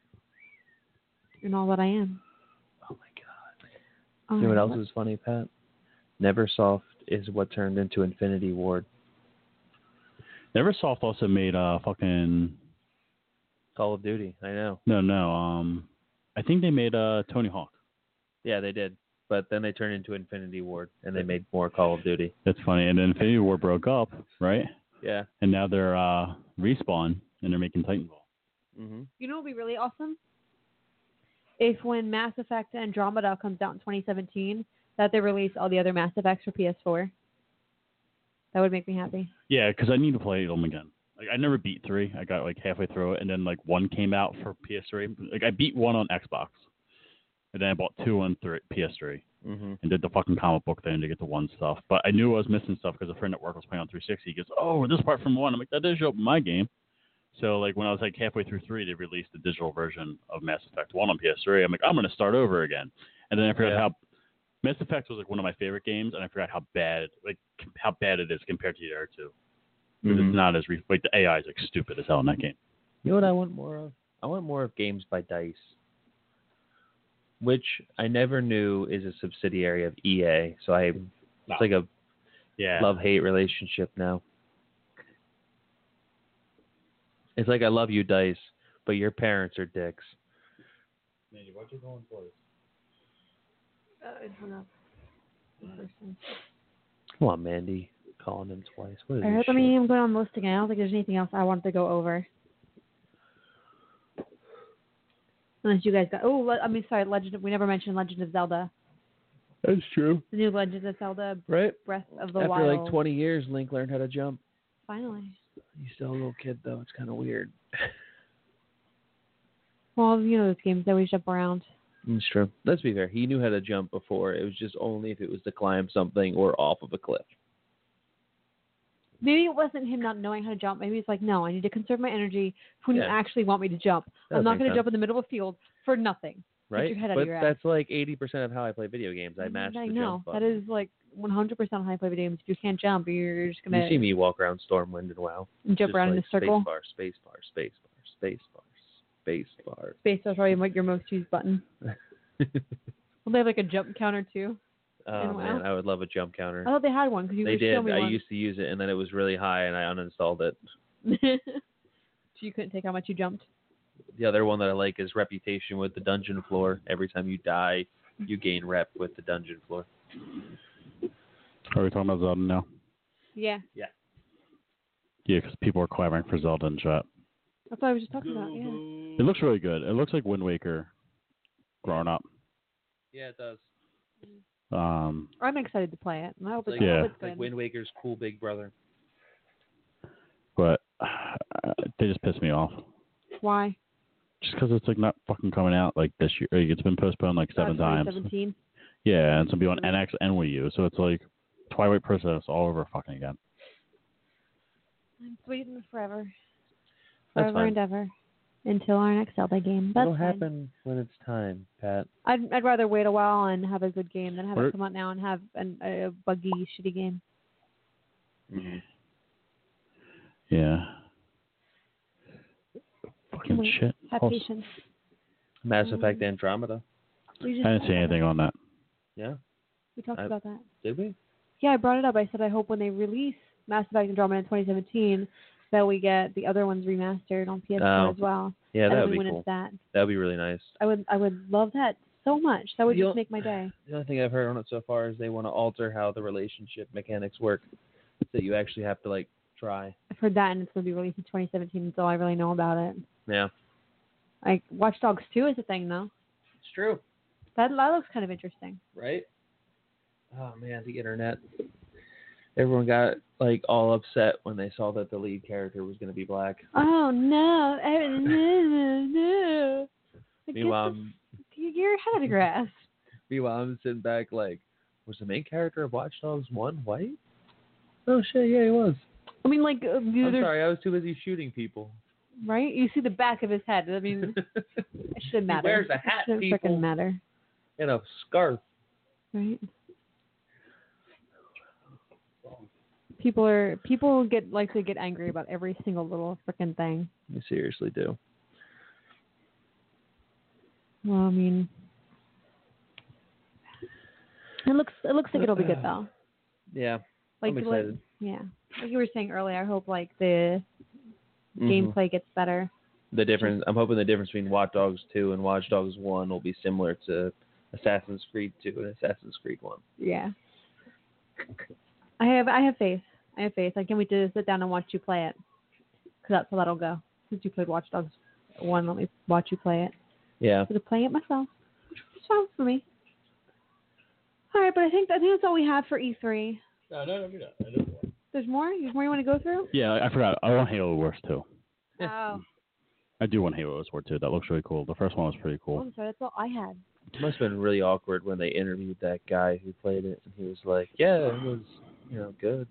in all that I am. Oh my god. Oh, You know what else what- is funny, Pat? Neversoft is what turned into Infinity Ward. Neversoft also made uh fucking Call of Duty. I know. no no um I think they made uh Tony Hawk. Yeah, they did. But then they turned into Infinity Ward, and they made more Call of Duty. That's funny. And then Infinity War broke up, right? Yeah. And now they're uh Respawn and they're making Titanfall. Mm-hmm. You know what would be really awesome? If when Mass Effect Andromeda comes out in twenty seventeen, that they release all the other Mass Effects for P S four. That would make me happy. Yeah, because I need to play them again. Like I never beat three. I got like halfway through it, and then like one came out for P S three. Like I beat one on Xbox, and then I bought two on th- P S three, Mm-hmm. and did the fucking comic book thing to get the one stuff. But I knew I was missing stuff because a friend at work was playing on three sixty. He goes, "Oh, this part from one." I'm like, "That didn't show up in my game." So like when I was like halfway through three, they released the digital version of Mass Effect one on P S three. I'm like, I'm gonna start over again, and then I forgot Yeah. how Mass Effect was like one of my favorite games, and I forgot how bad like how bad it is compared to the other two. Because Mhm. it's not as re- like the A I is like stupid as hell in that game. You know what I want more of? I want more of games by DICE, which I never knew is a subsidiary of E A. So I, No. it's like a Yeah. love-hate relationship now. It's like I love you, DICE, but your parents are dicks. Mandy, why'd you go in place? Uh, hung up. Come on, Mandy. Calling him twice. What is All this right, let shit? me I'm going on the list again. I don't think there's anything else I wanted to go over. Unless you guys got oh, le- I mean sorry, Legend. Of, we never mentioned Legend of Zelda. That's true. The new Legend of Zelda, Right? Breath of the After Wild. like twenty years, Link learned how to jump. Finally. He's still a little kid, though. It's kind of weird. Well, you know those games, they always jump around. It's true. Let's be fair. He knew how to jump before. It was just only if it was to climb something or off of a cliff. Maybe it wasn't him not knowing how to jump. Maybe it's like, no, I need to conserve my energy for when you Yeah. actually want me to jump. That I'm not makes going to sense. jump in the middle of a field for nothing. Get Right? your head out but of your ass. that's like eighty percent of how I play video games. I master I the know. jump That button. is like one hundred percent how I play video games. If you can't jump, you're just going You see to me walk around Stormwind and WoW. jump Just around in like a circle. Space bar, space bar, space bar, space bar, space bar. Space is probably like your most used button. Well, they have like a jump counter too. Oh in WoW. man, I would love a jump counter. I thought they had one because you They would show did. me I one. used to use it, and then it was really high, and I uninstalled it. So you couldn't take how much you jumped. The other one that I like is Reputation with the dungeon floor. Every time you die, you gain rep with the dungeon floor. Are we talking about Zelda now? Yeah, Yeah. Yeah, because people are clamoring for Zelda in chat. that's what I was just talking about. Yeah. It looks really good. It looks like Wind Waker grown up. Yeah, it does. Um, I'm excited to play it. I hope It's it's, like, Yeah. I hope it's it's like good. Wind Waker's cool big brother. but uh, they just piss me off. Why? Just because it's like not fucking coming out like this year. Like, it's been postponed like seven Uh, times. twenty seventeen. Yeah, and it's gonna be on N X and Wii U. So it's like Twilight Princess all over fucking again. I'm waiting forever. That's Forever fine. and ever. Until our next Zelda game. That's It'll fine. happen when it's time, Pat. I'd I'd rather wait a while and have a good game than have Or- it come out now and have an, a buggy, shitty game. Mm-hmm. Yeah. Fucking Wait, shit. Have Also- patience. Mass Effect Andromeda. We I just didn't talked see about anything that. on that. Yeah. We talked I- about that. Did we? Yeah, I brought it up. I said I hope when they release Mass Effect Andromeda in twenty seventeen that we get the other ones remastered on P S four Oh. as well. Yeah, and that then would we be went cool. into that. That would be really nice. I would I would love that so much. That would You just don't- make my day. The only thing I've heard on it so far is they want to alter how the relationship mechanics work, so that you actually have to like try. I've heard that, and it's going to be released in twenty seventeen. That's all I really know about it. Yeah, Like, Watch Dogs two is a thing, though. it's true, That, that looks kind of interesting. right? Oh man, the internet. Everyone got like all upset when they saw that the lead character was going to be black. Oh, no. I- no, no. Like, Meanwhile, get, I'm- the, get your head out of grass. meanwhile, I'm sitting back like, was the main character of Watch Dogs one white? Oh shit, yeah, he was. I mean, like, uh, I'm there's- sorry, I was too busy shooting people. right? You see the back of his head. I mean, it shouldn't matter. wears a hat, It shouldn't people. freaking matter. And a scarf. Right? People are people get like to get angry about every single little freaking thing. You seriously do. Well, I mean, it looks it looks like it'll be good though. Yeah, Like I'm like- excited. yeah, like you were saying earlier, I hope like the Mhm. gameplay gets better. The difference, I'm hoping the difference between Watch Dogs two and Watch Dogs one will be similar to Assassin's Creed two and Assassin's Creed one. Yeah. I have I have faith. I have faith. I can't wait to sit down and watch you play it. Because that's how that'll go. Since you played Watch Dogs one, let me watch you play it. Yeah. Instead of playing it myself. It's fine for me. All right, but I think I think that's all we have for E three. No, no, no, no, no. There's more? There's more you want to go through? Yeah, I forgot. I want Halo Wars too. Oh. I do want Halo Wars too. That looks really cool. The first one was pretty Oh, cool. I'm sorry. That's all I had. It must have been really awkward when they interviewed that guy who played it, and he was like, "Yeah, it was, you know, good.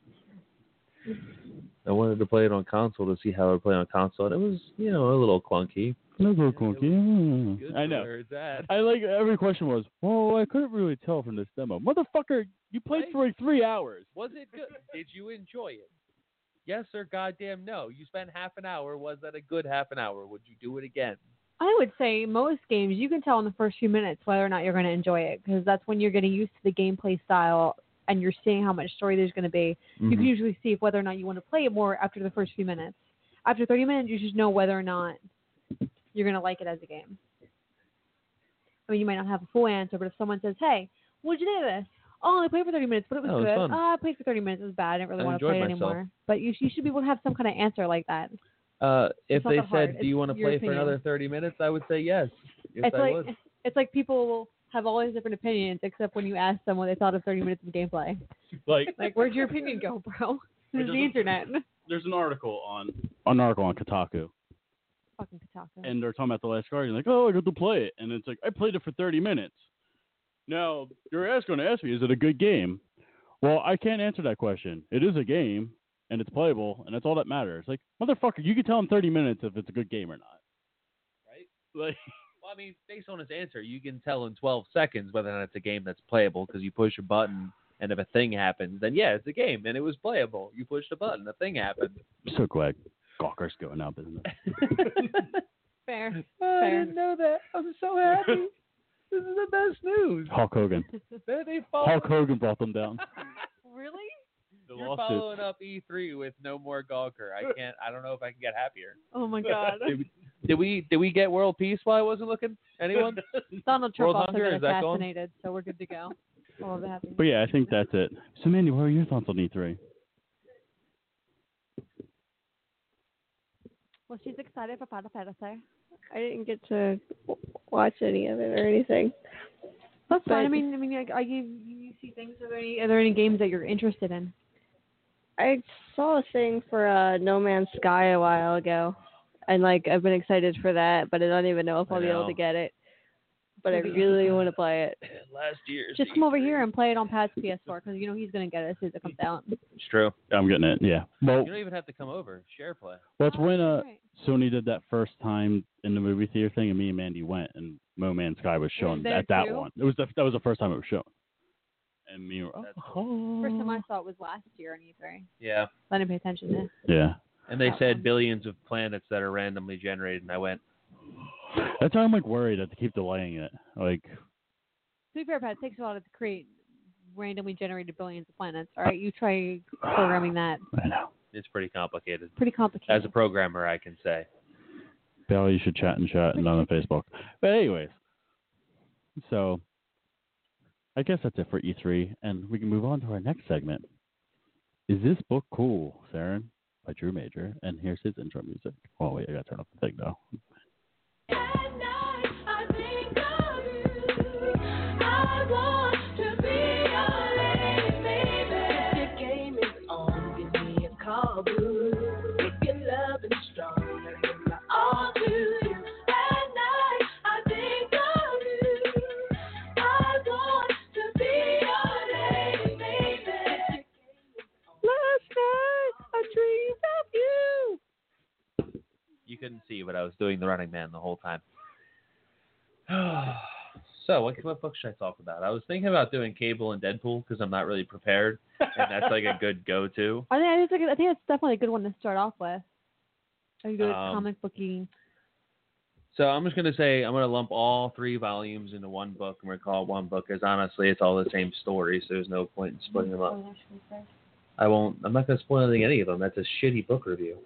I wanted to play it on console to see how it would play on console, and it was, you know, a little clunky." It was real clunky. Good I know. where it's at. I like every question was, well, I couldn't really tell from this demo. Motherfucker, you played for like three hours. Was it good? Did you enjoy it? Yes or goddamn no. You spent half an hour. Was that a good half an hour? Would you do it again? I would say most games you can tell in the first few minutes whether or not you're going to enjoy it because that's when you're getting used to the gameplay style and you're seeing how much story there's going to be. You can Mhm. usually see if whether or not you want to play it more after the first few minutes. After thirty minutes, you should know whether or not you're going to like it as a game. I mean, you might not have a full answer, but if someone says, "Hey, what'd you think of this?" "Oh, I played for thirty minutes, but it was Oh, it was good." fun. "Oh, I played for thirty minutes. It was bad. I didn't really I want to enjoyed play it myself." anymore." But you, you should be able to have some kind of answer like that. Uh, if It's not they that hard. said, "Do you It's want to your play for opinion. another thirty minutes?" I would say yes. Yes, it's I like would. it's like people have all these different opinions except when you ask them what they thought of thirty minutes of gameplay. Like, Like, where'd your opinion go, bro? This is the internet. there's an article on an article on Kotaku, Fucking Kotaku. and they're talking about The Last Guardian. Like, oh, I got to play it, and it's like I played it for thirty minutes. Now you're ask going to ask me, is it a good game? Well, I can't answer that question. It is a game, and it's playable, and that's all that matters. Like, motherfucker, you can tell in thirty minutes if it's a good game or not. Right? Like, Well, I mean, based on his answer, you can tell in twelve seconds whether or not it's a game that's playable because you push a button, and if a thing happens, then yeah, it's a game, and it was playable. You pushed a button, a thing happened. I'm so glad Gawker's going out of business. Fair. I Fair. didn't know that. I'm so happy. This is the best news. Hulk Hogan. They, they follow- Hulk Hogan brought them down. Really? The You're lawsuits. following up E three with no more Gawker. I can't. I don't know if I can get happier. Oh my God. Did we, did we did we get world peace while I wasn't looking? Anyone? Donald Trump World also hunger, got is that gone? assassinated, so we're good to go. All of that. But yeah, I think that's it. So, Mandy, what are your thoughts on E three? Well, she's excited for Final Fantasy. I didn't get to watch any of it or anything. That's fine. I But- mean, I mean, like, are you you see things? Are there any are there any games that you're interested in? I saw a thing for uh, No Man's Sky a while ago, and like I've been excited for that, but I don't even know if I'll I be able know. to get it. But I Maybe. really want to play it. Last year. Just come over here and play it on Pat's P S four because you know he's gonna get it as soon as it comes out. It's true. I'm getting it. Yeah. Well, You don't even have to come over. Share play. well, it's when uh, Right. Sony did that first time in the movie theater thing, and me and Mandy went, and No Man's Sky was shown there at that too? one. It was the that was the first time it was shown. And me, were, That's oh, First time I saw it was last year on E three. Yeah. I didn't pay attention to. yeah. And they That said one. billions of planets that are randomly generated, and I went, That's why I'm like worried that they keep delaying it. Like, To be fair, Pat, it takes a while to create randomly generated billions of planets. All right, you try programming that. I know. it's pretty complicated. Pretty complicated. As a programmer, I can say. Bill, you should chat and chat and on the Facebook. But anyways, So I guess that's it for E three, and we can move on to our next segment. Is this book cool, Saren? By Drew Major, and here's his intro music. Oh wait, I gotta turn off the thing though. You couldn't see, but I was doing the Running Man the whole time. So, what, what book should I talk about? I was thinking about doing Cable and Deadpool because I'm not really prepared, and that's like a good go-to. I think it's like I think it's definitely a good one to start off with. A good Um, comic booking. So I'm just gonna say I'm gonna lump all three volumes into one book, and we're call it one book, because honestly, it's all the same story, so there's no point in splitting them up. I won't. I'm not gonna spoil any of them. That's a shitty book review.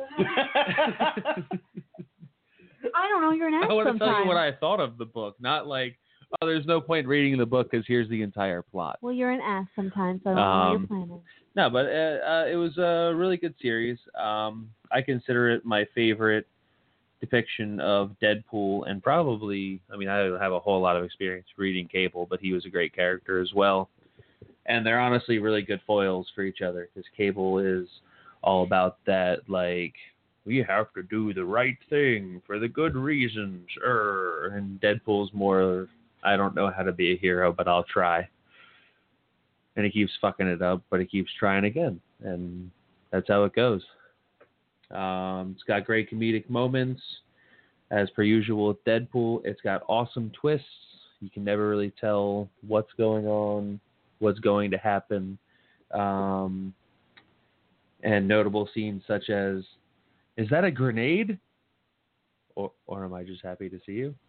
I don't know. You're an ass I want to sometimes. tell you what I thought of the book, not like, oh, there's no point reading the book because here's the entire plot. Well, you're an ass sometimes, so I don't know what Um, you're planning. No, but uh, uh, it was a really good series. Um, I consider it my favorite depiction of Deadpool, and probably, I mean, I don't have a whole lot of experience reading Cable, but he was a great character as well. And they're honestly really good foils for each other, because Cable is all about that, like, we have to do the right thing for the good reasons, er. And Deadpool's more, I don't know how to be a hero, but I'll try. And he keeps fucking it up, but he keeps trying again. And that's how it goes. Um, it's got great comedic moments. As per usual with Deadpool, it's got awesome twists. You can never really tell what's going on, what's going to happen. Um, and notable scenes such as, is that a grenade? Or, or am I just happy to see you?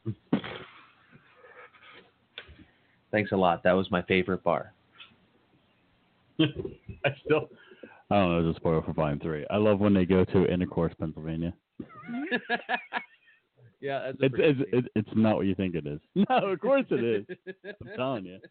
Thanks a lot. That was my favorite bar. I still, I don't know, it's a spoiler for Volume three. I love when they go to Intercourse, Pennsylvania. Yeah, that's a It's, pretty it's, it's, it's not what you think it is. No, of course it is. I'm telling you.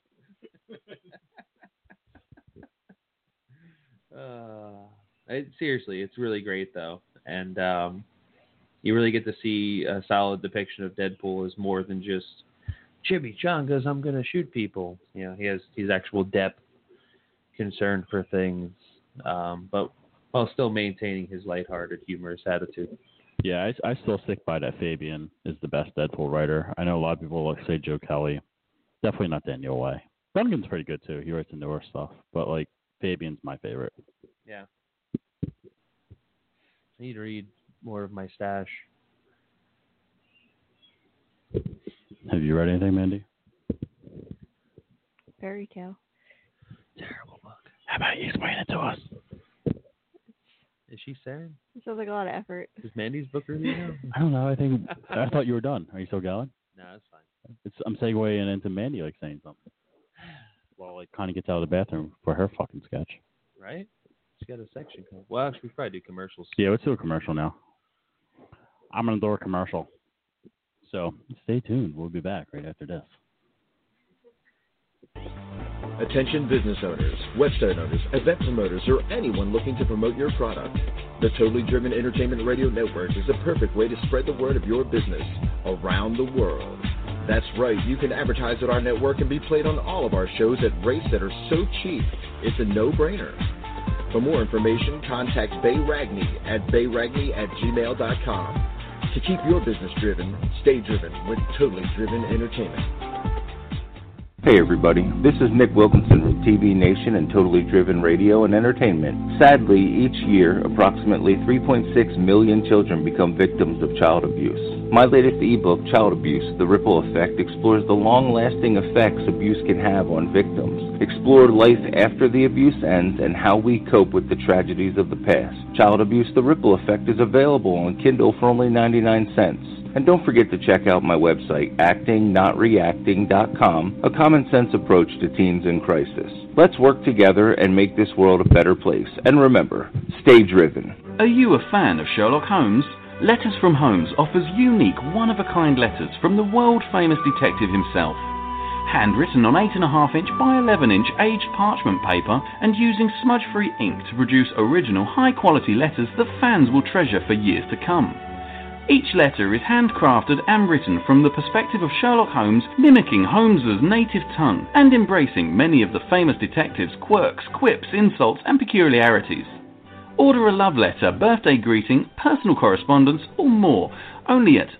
Uh, it, seriously, it's really great, though. And um, you really get to see a solid depiction of Deadpool as more than just chimichangas, I'm going to shoot people. You know, he has his actual depth, concern for things, um, but while still maintaining his lighthearted, humorous attitude. Yeah, I, I still stick by that Fabian is the best Deadpool writer. I know a lot of people like say Joe Kelly. Definitely not Daniel Way. Duncan's pretty good, too. He writes the newer stuff. But, like, Fabian's my favorite. Yeah. I need to read more of my stash. Have you read anything, Mandy? Fairy tale. Terrible book. How about you explain it to us? Is she Saren? It sounds like a lot of effort. Is Mandy's book review now? I don't know. I think I thought you were done. Are you still going? No, that's fine. It's, I'm segueing into Mandy like saying something. Well, like Connie gets out of the bathroom for her fucking sketch. Right? She's got a section. Called, well, actually, we probably do commercials. Yeah, let's do a commercial now. I'm gonna do a commercial. So stay tuned. We'll be back right after this. Attention business owners, website owners, event promoters, or anyone looking to promote your product. The Totally Driven Entertainment Radio Network is the perfect way to spread the word of your business around the world. That's right, you can advertise at our network and be played on all of our shows at rates that are so cheap, it's a no-brainer. For more information, contact Bay Ragney at bayragney at gmail dot com. To keep your business driven, stay driven with Totally Driven Entertainment. Hey everybody, this is Nick Wilkinson from T V Nation and Totally Driven Radio and Entertainment. Sadly, each year, approximately three point six million children become victims of child abuse. My latest ebook, Child Abuse, The Ripple Effect, explores the long-lasting effects abuse can have on victims. Explore life after the abuse ends and how we cope with the tragedies of the past. Child Abuse, The Ripple Effect is available on Kindle for only ninety-nine cents. And don't forget to check out my website, acting not reacting dot com, a common-sense approach to teens in crisis. Let's work together and make this world a better place. And remember, stay driven. Are you a fan of Sherlock Holmes? Letters from Holmes offers unique, one-of-a-kind letters from the world-famous detective himself. handwritten on eight point five inch by eleven inch aged parchment paper and using smudge-free ink to produce original high-quality letters that fans will treasure for years to come. Each letter is handcrafted and written from the perspective of Sherlock Holmes, mimicking Holmes's native tongue and embracing many of the famous detective's quirks, quips, insults and peculiarities. Order a love letter, birthday greeting, personal correspondence or more only at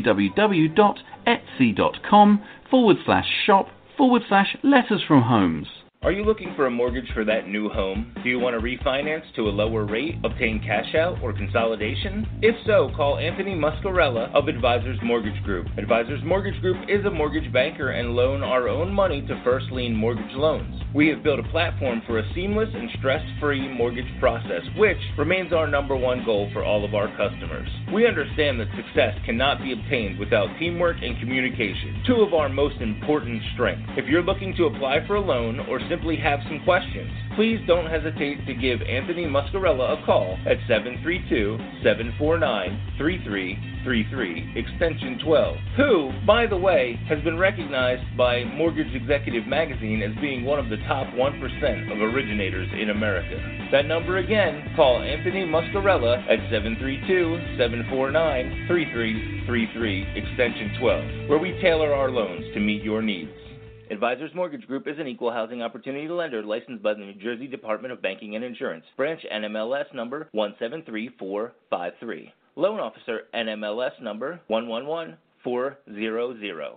www.etsy.com forward slash shop forward slash letters from Holmes. Are you looking for a mortgage for that new home? Do you want to refinance to a lower rate, obtain cash out, or consolidation? If so, call Anthony Muscarella of Advisors Mortgage Group. Advisors Mortgage Group is a mortgage banker and loan our own money to first lien mortgage loans. We have built a platform for a seamless and stress-free mortgage process, which remains our number one goal for all of our customers. We understand that success cannot be obtained without teamwork and communication, two of our most important strengths. If you're looking to apply for a loan or simply have some questions, please don't hesitate to give Anthony Muscarella a call at seven three two, seven four nine, three three three three, extension twelve, who, by the way, has been recognized by Mortgage Executive Magazine as being one of the top one percent of originators in America. That number again, call Anthony Muscarella at seven three two, seven four nine, three three three three, extension twelve, where we tailor our loans to meet your needs. Advisors Mortgage Group is an equal housing opportunity lender licensed by the New Jersey Department of Banking and Insurance. Branch N M L S number one seven three four five three. Loan Officer N M L S number one one one four zero zero.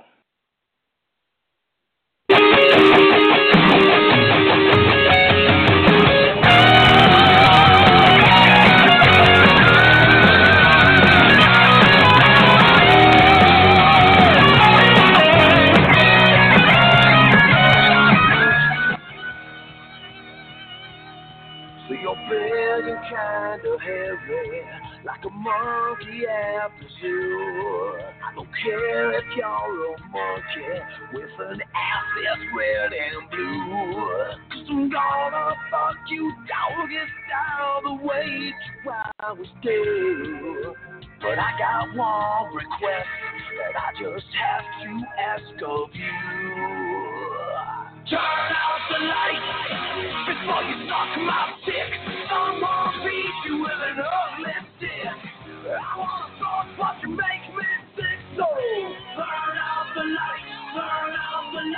Kind of heavy, like a monkey at the zoo. I don't care if you're a monkey with an ass that's red and blue. Cause I'm gonna fuck you doggy style the way you always do. But I got one request that I just have to ask of you. Turn out the lights before you suck my dick. Someone beat you with an ugly stick. I wanna fuck, but you make me sick. So turn out the lights, turn out the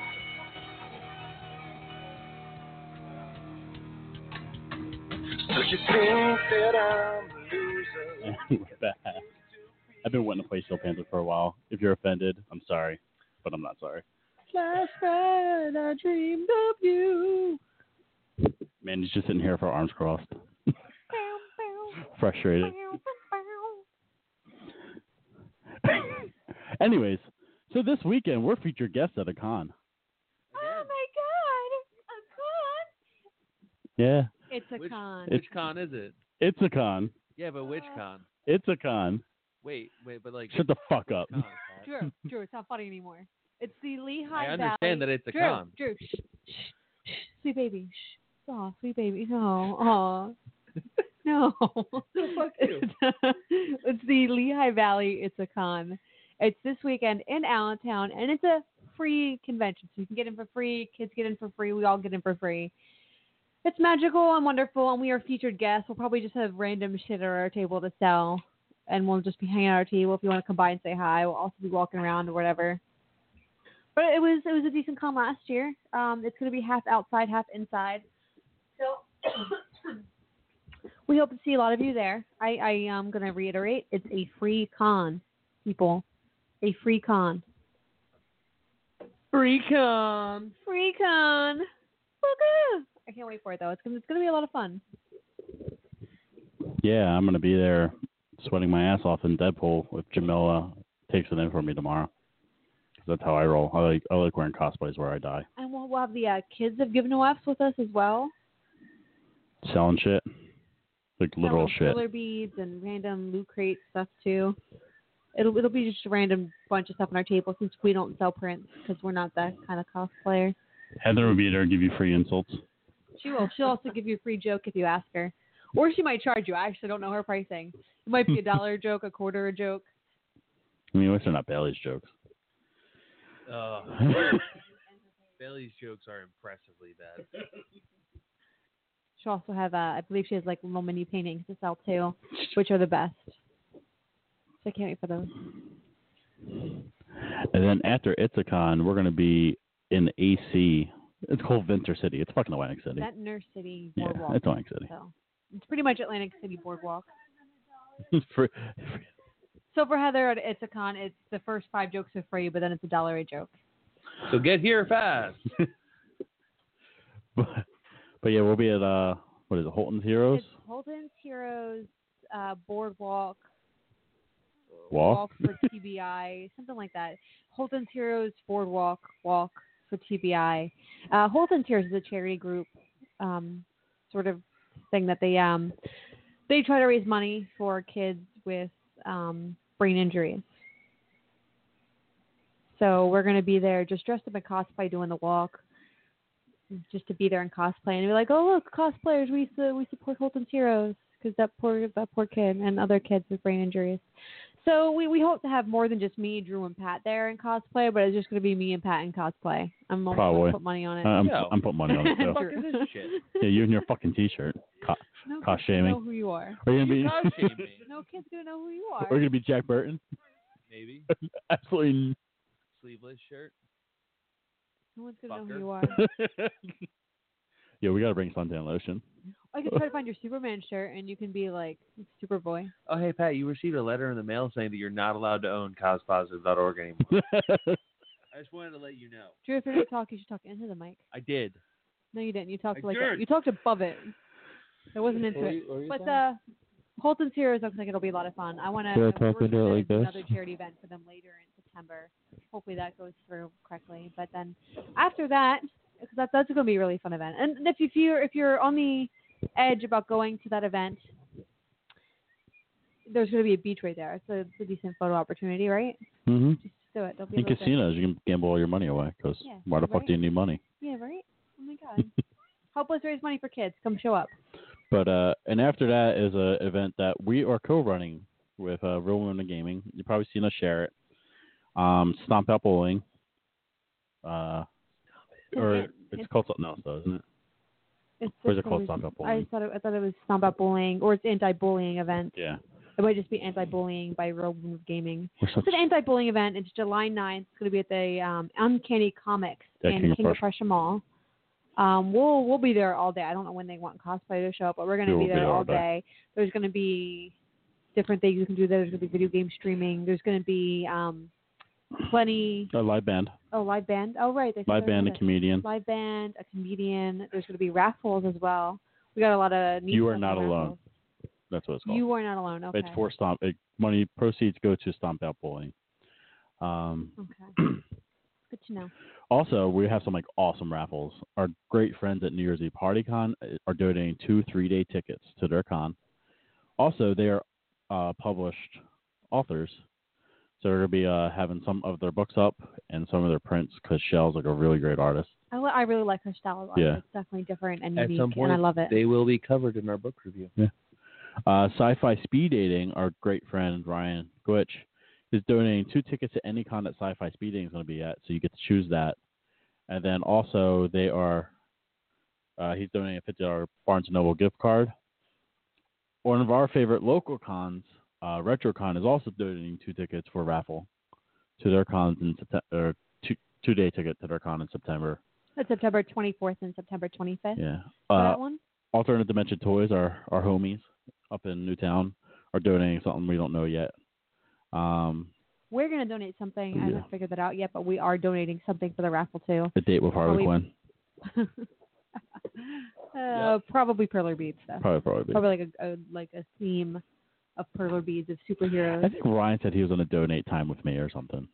lights. So you think that I'm a loser? We're back. I've been wanting to play Steel Panther for a while. If you're offended, I'm sorry, but I'm not sorry. Last night I dreamed of you. Man, he's just sitting here with our arms crossed. Frustrated. Anyways, so this weekend we're featured guests at a con. Oh my god, a con! Yeah. It's a which, con. Which con is it? It's a con. Yeah, but which con? It's a con. Wait, wait, but like... Shut the fuck up. Con, Drew, Drew, it's not funny anymore. It's the Lehigh Valley. I understand Valley. that it's a Drew, con. Drew, shh, shh, shh, sweet baby, shh. Oh, sweet baby, no, oh, no. Fuck you. It's the Lehigh Valley. It's a con. It's this weekend in Allentown, and it's a free convention, so you can get in for free. Kids get in for free. We all get in for free. It's magical and wonderful, and we are featured guests. We'll probably just have random shit at our table to sell, and we'll just be hanging at our table. If you want to come by and say hi, we'll also be walking around or whatever. But it was it was a decent con last year. Um, it's going to be half outside, half inside. So we hope to see a lot of you there. I, I am going to reiterate, it's a free con, people. A free con. Free con. Free con. Woo-hoo. I can't wait for it, though. It's going it's to be a lot of fun. Yeah, I'm going to be there sweating my ass off in Deadpool if Jamila takes it in for me tomorrow. That's how I roll. I like I like wearing cosplays where I die. And we'll, we'll have the uh, kids of Given O Fs with us as well. Selling shit. Like literal Selling shit. Filler beads and random loot crate stuff too. It'll it'll be just a random bunch of stuff on our table since we don't sell prints because we're not that kind of cosplayer. Heather will be there to give you free insults. She will. She'll also give you a free joke if you ask her. Or she might charge you. I actually don't know her pricing. It might be a dollar a joke, a quarter a joke. I mean, at least they're not Bailey's jokes. Uh, Bailey's jokes are impressively bad. She also have, uh, I believe she has like little mini paintings to sell too, which are the best. So I can't wait for those. And then after Itzicon, we're going to be in A C. It's called Venture City. It's fucking Atlantic City. Ventnor City Yeah, Boardwalk. it's Atlantic City. So it's pretty much Atlantic City Boardwalk. For, So for Heather at Itzicon, it's the first five jokes are free, but then it's a dollar a joke. So get here fast. but, but yeah, we'll be at, uh, what is it, Holton's Heroes? It's Holton's Heroes uh, Boardwalk. Walk? for T B I, something like that. Holton's Heroes Boardwalk Walk for T B I. Uh, Holton's Heroes is a charity group, um, sort of thing that they um they try to raise money for kids with um, brain injuries. So we're going to be there just dressed up in cosplay doing the walk, just to be there in cosplay and be like, oh look, cosplayers, we su- we support Holton's Heroes because that poor that poor kid and other kids with brain injuries. So we, we hope to have more than just me, Drew, and Pat there in cosplay, but it's just going to be me and Pat in cosplay. I'm almost Probably. going to put money on it. I'm, Yo. I'm putting money on it, too. Fuck is this shit? Yeah, you and your fucking T-shirt. Co- No cost kids gonna shaming. know who you are. Are you going to be... Cost shame me. No kid's going to know who you are. Are you going to be Jack Burton? Maybe. Absolutely. Sleeveless shirt. No one's going to know Fucker. who you are. Yeah, we got to bring suntan lotion. I could try to find your Superman shirt, and you can be like Superboy. Oh, hey, Pat, you received a letter in the mail saying that you're not allowed to own cause positive dot org anymore. I just wanted to let you know. Drew, if you're going to talk, you should talk into the mic. I did. No, you didn't. You talked I like did. you talked above it. I wasn't into What were it. you- what were you But saying? uh, Holton's Heroes looks like it'll be a lot of fun. I want to. Should I talk into it like this? Another charity event for them later in September. Hopefully that goes through correctly. But then after that, because that, that's going to be a really fun event. And if, if you're if you're on the edge about going to that event, there's going to be a beach right there. It's a, it's a decent photo opportunity, right? Mm-hmm. Just do it. Don't be a In little bitch. casinos, you can gamble all your money away, because Yeah, why the fuck right? do you need money? Yeah, right? Oh my God. Help us raise money for kids. Come show up. But uh, and after that is a event that we are co-running with uh, Real Women in Gaming. You've probably seen us share it. Um, Stomp Out Bowling. Uh, or It- it's it- called something else, though, isn't it? It's Or is it just called always- Stomp Out I Bowling? thought it, I thought it was Stomp Out Bowling, or it's anti-bullying event. Yeah. It might just be anti-bullying by Real Women of Gaming. We're such- It's an anti-bullying event. It's July ninth. It's going to be at the um, Uncanny Comics Yeah, in King of King of Prussia. Prussia Mall. Um, we'll we'll be there all day. I don't know when they want cosplay to show up, but we're going to We be will there be there all all day. day. There's going to be different things you can do there. There's going to be video game streaming. There's going to be um, plenty. A live band. Oh, live band. Oh, right. They Live said band, that. a comedian. Live band, a comedian. There's going to be raffles as well. We got a lot of neat You are stuff not in alone. raffles. That's what it's called. You are not alone. Okay. It's for Stomp. It, money proceeds go to Stomp Out Bowling. Um, Okay. Good to know. Also, we have some like awesome raffles. Our great friends at New Year's Eve PartyCon are donating two three-day tickets to their con. Also, they are uh, published authors, so they're gonna be uh, having some of their books up and some of their prints because Shell's like a really great artist. I, li- I really like her style. a lot. Yeah. It's definitely different and At unique, some point, and I love it. they will be covered in our book review. Yeah. Uh, Sci-Fi Speed Dating, our great friend Ryan Glitch, is donating two tickets to any con that Sci-Fi Speed Dating is going to be at, so you get to choose that. And then also they are, uh, he's donating a fifty dollars Barnes and Noble gift card. One of our favorite local cons, uh, RetroCon, is also donating two tickets for a raffle to their cons in September, or two two day ticket to their con in September. That's September twenty-fourth and September twenty-fifth. Yeah. For Uh, that one? Alternate Dimension Toys, our our homies up in Newtown, are donating something we don't know yet. Um, We're going to donate something. I Yeah. haven't figured that out yet, but we are donating something for the raffle too. a date with Harley Probably- Quinn. uh, Probably Perler Beads stuff. Probably, probably. Probably like a, a like a theme of Perler Beads of superheroes. I think Ryan said he was going to donate time with me or something.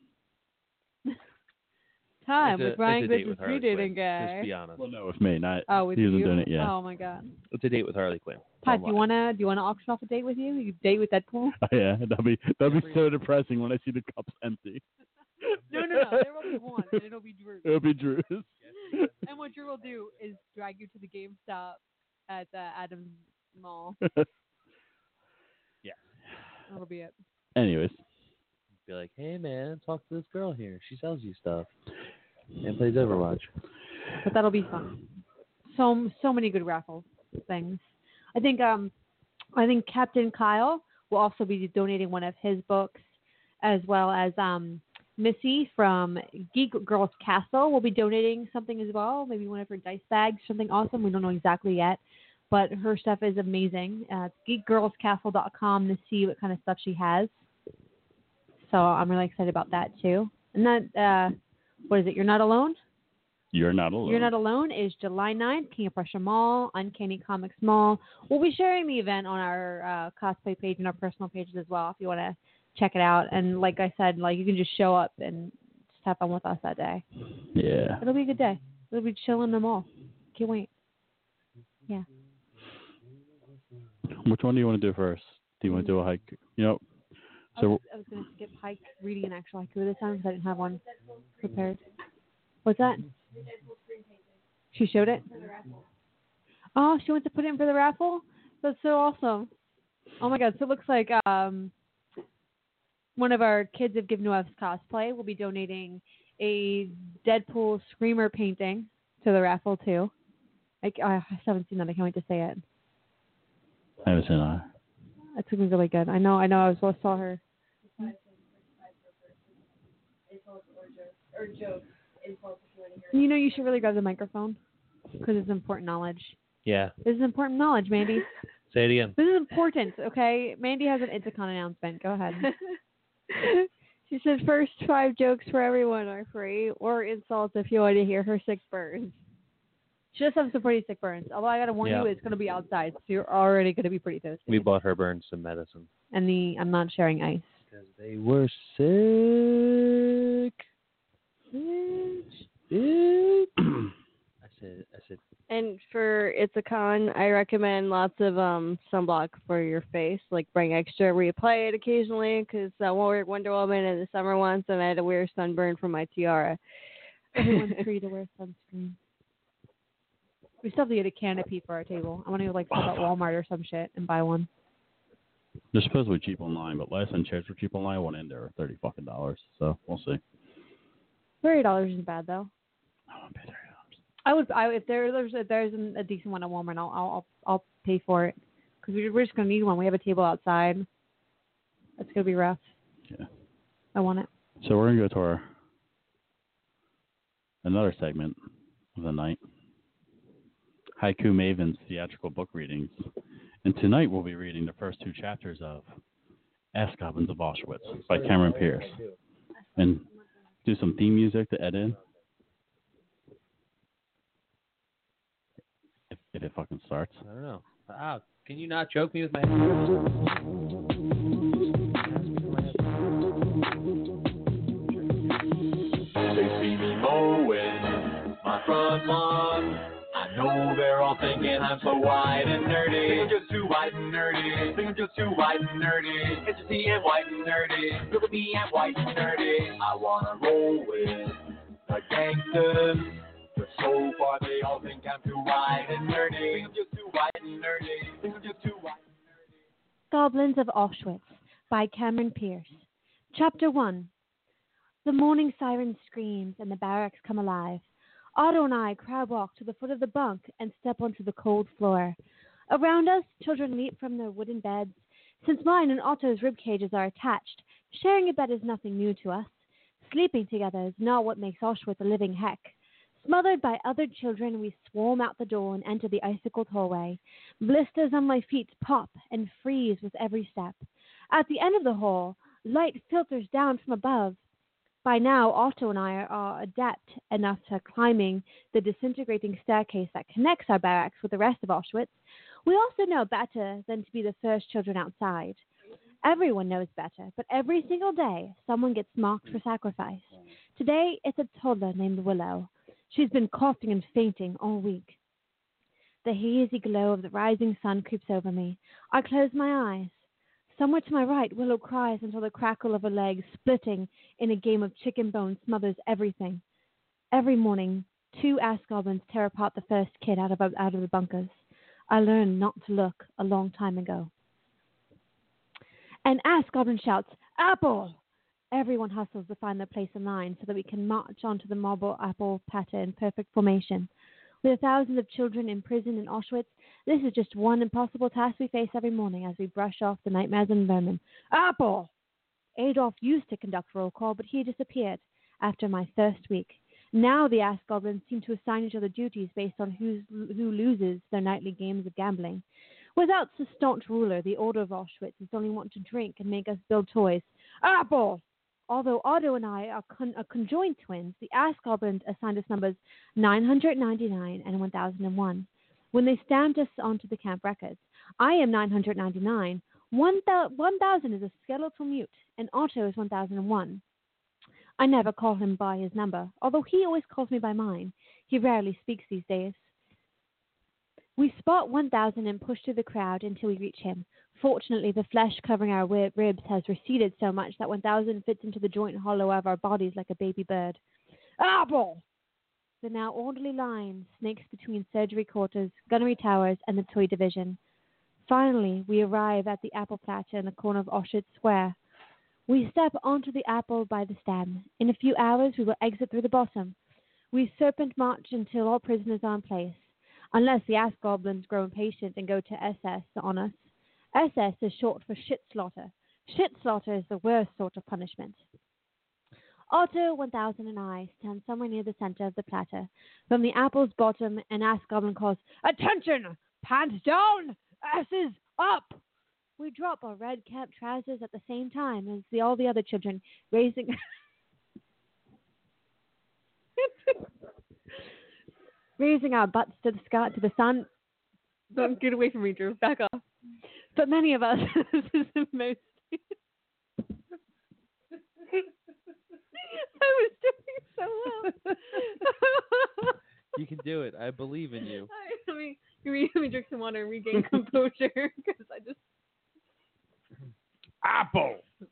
Time It's a- with Ryan it's a date Glitch's with Harley speed dating Quinn, guy. Just be honest. Well, no, with me, not. Oh, with he wasn't you? doing it. Yeah. Oh my God. It's a date with Harley Quinn. Pat, do you wanna do you wanna auction off a date with you? You date with Deadpool? Oh, yeah, that'd be that'd be so depressing when I see the cups empty. No, no, no. There will be one, and it'll be Drew. It'll be Drew's. And what Drew will do is drag you to the GameStop at the Adams Mall. Yeah. That'll be it. Anyways, be like, hey, man, talk to this girl here. She sells you stuff and plays Overwatch. But that'll be fun. So so many good raffle things. I think um I think Captain Kyle will also be donating one of his books, as well as um Missy from Geek Girls Castle will be donating something as well. Maybe one of her dice bags, something awesome. We don't know exactly yet, but her stuff is amazing. Uh, it's geek girls castle dot com to see what kind of stuff she has. So I'm really excited about that too. And that uh, what is it? You're Not Alone. You're Not Alone. You're Not Alone is July ninth, King of Prussia Mall, Uncanny Comics Mall. We'll be sharing the event on our uh, cosplay page and our personal pages as well if you want to check it out. And like I said, like you can just show up and just have fun with us that day. Yeah. It'll be a good day. We'll be chilling in the mall. Can't wait. Yeah. Which one do you want to do first? Do you want to do a hike? You know, I so was, I was going to skip hike reading an actual haiku this time because I didn't have one prepared. What's that? She showed it? Oh, she wants to put it in for the raffle? That's so awesome. Oh, my God. So it looks like um, one of our kids of Give No F's cosplay will be donating a Deadpool Screamer painting to the raffle, too. I, I haven't seen that. I can't wait to say it. I haven't seen that. That's going to be really good. I know. I know. I was saw her. Or joke. You know, you should really grab the microphone because it's important knowledge. Yeah. This is important knowledge, Mandy. Say it again. This is important, okay? Mandy has an Intercon announcement. Go ahead. She said first five jokes for everyone are free, or insults if you want to hear her sick burns. She does have some pretty sick burns. Although I got to warn Yeah. you, it's going to be outside, so you're already going to be pretty toasty. We bought her burns some medicine. And the I'm not sharing ice. Because they were sick. I said, I said. And for It's a Con, I recommend lots of um sunblock for your face. Like bring extra, reapply it occasionally, because I won't wear Wonder Woman in the summer once, and I had to wear sunburn for my tiara. Everyone's free to wear sunscreen. We still have to get a canopy for our table. I want to go like stop at Walmart or some shit and buy one. They're supposed to be cheap online, but last time chairs were cheap online, I went in there thirty fucking dollars. So we'll see. Thirty dollars isn't bad though. I won't pay thirty dollars. I would. I if there, there's if there's an, a decent one at Walmart, I'll I'll I'll pay for it because we, we're just gonna need one. We have a table outside. It's gonna be rough. Yeah. I want it. So we're gonna go to our another segment of the night. Haiku Maven's theatrical book readings. And tonight we'll be reading the first two chapters of Ask Goblins of Auschwitz by Cameron Pierce. And do some theme music to edit in. If, if it fucking starts. I don't know. Wow. Can you not choke me with my They see me mowing my front lawn. I know they're all thinking I'm so white and nerdy. Think I'm just too white and nerdy. Think I'm just too white and nerdy. Can't you see I'm white and nerdy? Look at me, I'm white and nerdy. I wanna roll with the gangsters, but so far they all think I'm too white and nerdy. Think I'm just too white and nerdy. Think I'm just too white. Goblins of Auschwitz by Cameron Pierce. Chapter one. The morning siren screams and the barracks come alive. Otto and I crab walk to the foot of the bunk and step onto the cold floor. Around us, children leap from their wooden beds. Since mine and Otto's rib cages are attached, sharing a bed is nothing new to us. Sleeping together is not what makes Auschwitz a living heck. Smothered by other children, we swarm out the door and enter the icicled hallway. Blisters on my feet pop and freeze with every step. At the end of the hall, light filters down from above. By now, Otto and I are adept enough to climbing the disintegrating staircase that connects our barracks with the rest of Auschwitz. We also know better than to be the first children outside. Everyone knows better, but every single day, someone gets marked for sacrifice. Today, it's a toddler named Willow. She's been coughing and fainting all week. The hazy glow of the rising sun creeps over me. I close my eyes. Somewhere to my right, Willow cries until the crackle of her legs splitting in a game of chicken bone smothers everything. Every morning, two ass goblins tear apart the first kid out of, out of the bunkers. I learned not to look a long time ago. An ass goblin shouts, "Apple!" Everyone hustles to find their place in line so that we can march onto the marble apple pattern in perfect formation. With thousands of children imprisoned in Auschwitz, this is just one impossible task we face every morning as we brush off the nightmares and vermin. Apple! Adolf used to conduct roll call, but he disappeared after my first week. Now the ass goblins seem to assign each other duties based on who's, who loses their nightly games of gambling. Without the staunch ruler, the Order of Auschwitz is only want to drink and make us build toys. Apple! Although Otto and I are, con- are conjoined twins, the ass goblins assigned us numbers nine hundred ninety-nine and one thousand one. When they stamped us onto the camp records, I am nine hundred ninety-nine, one thousand is a skeletal mute, and Otto is one thousand one. I never call him by his number, although he always calls me by mine. He rarely speaks these days. We spot one thousand and push through the crowd until we reach him. Fortunately, the flesh covering our ribs has receded so much that one thousand fits into the joint hollow of our bodies like a baby bird. Apple! The now orderly line snakes between surgery quarters, gunnery towers, and the toy division. Finally, we arrive at the apple platter in the corner of Auschwitz Square. We step onto the apple by the stem. In a few hours, we will exit through the bottom. We serpent march until all prisoners are in place, unless the ass goblins grow impatient and go to S S on us. S S is short for shit slaughter. Shit slaughter is the worst sort of punishment. Otto one thousand and I stand somewhere near the center of the platter. From the apple's bottom, an ass goblin calls, "Attention! Pants down! Asses up!" We drop our red cap trousers at the same time as the, all the other children, raising raising our butts to the sky, to the sun. Don't get away from me, Drew. Back off. But many of us, this is the most. I was doing so well. You can do it. I believe in you. Let me, let me, let me drink some water and regain composure because I just. Apple!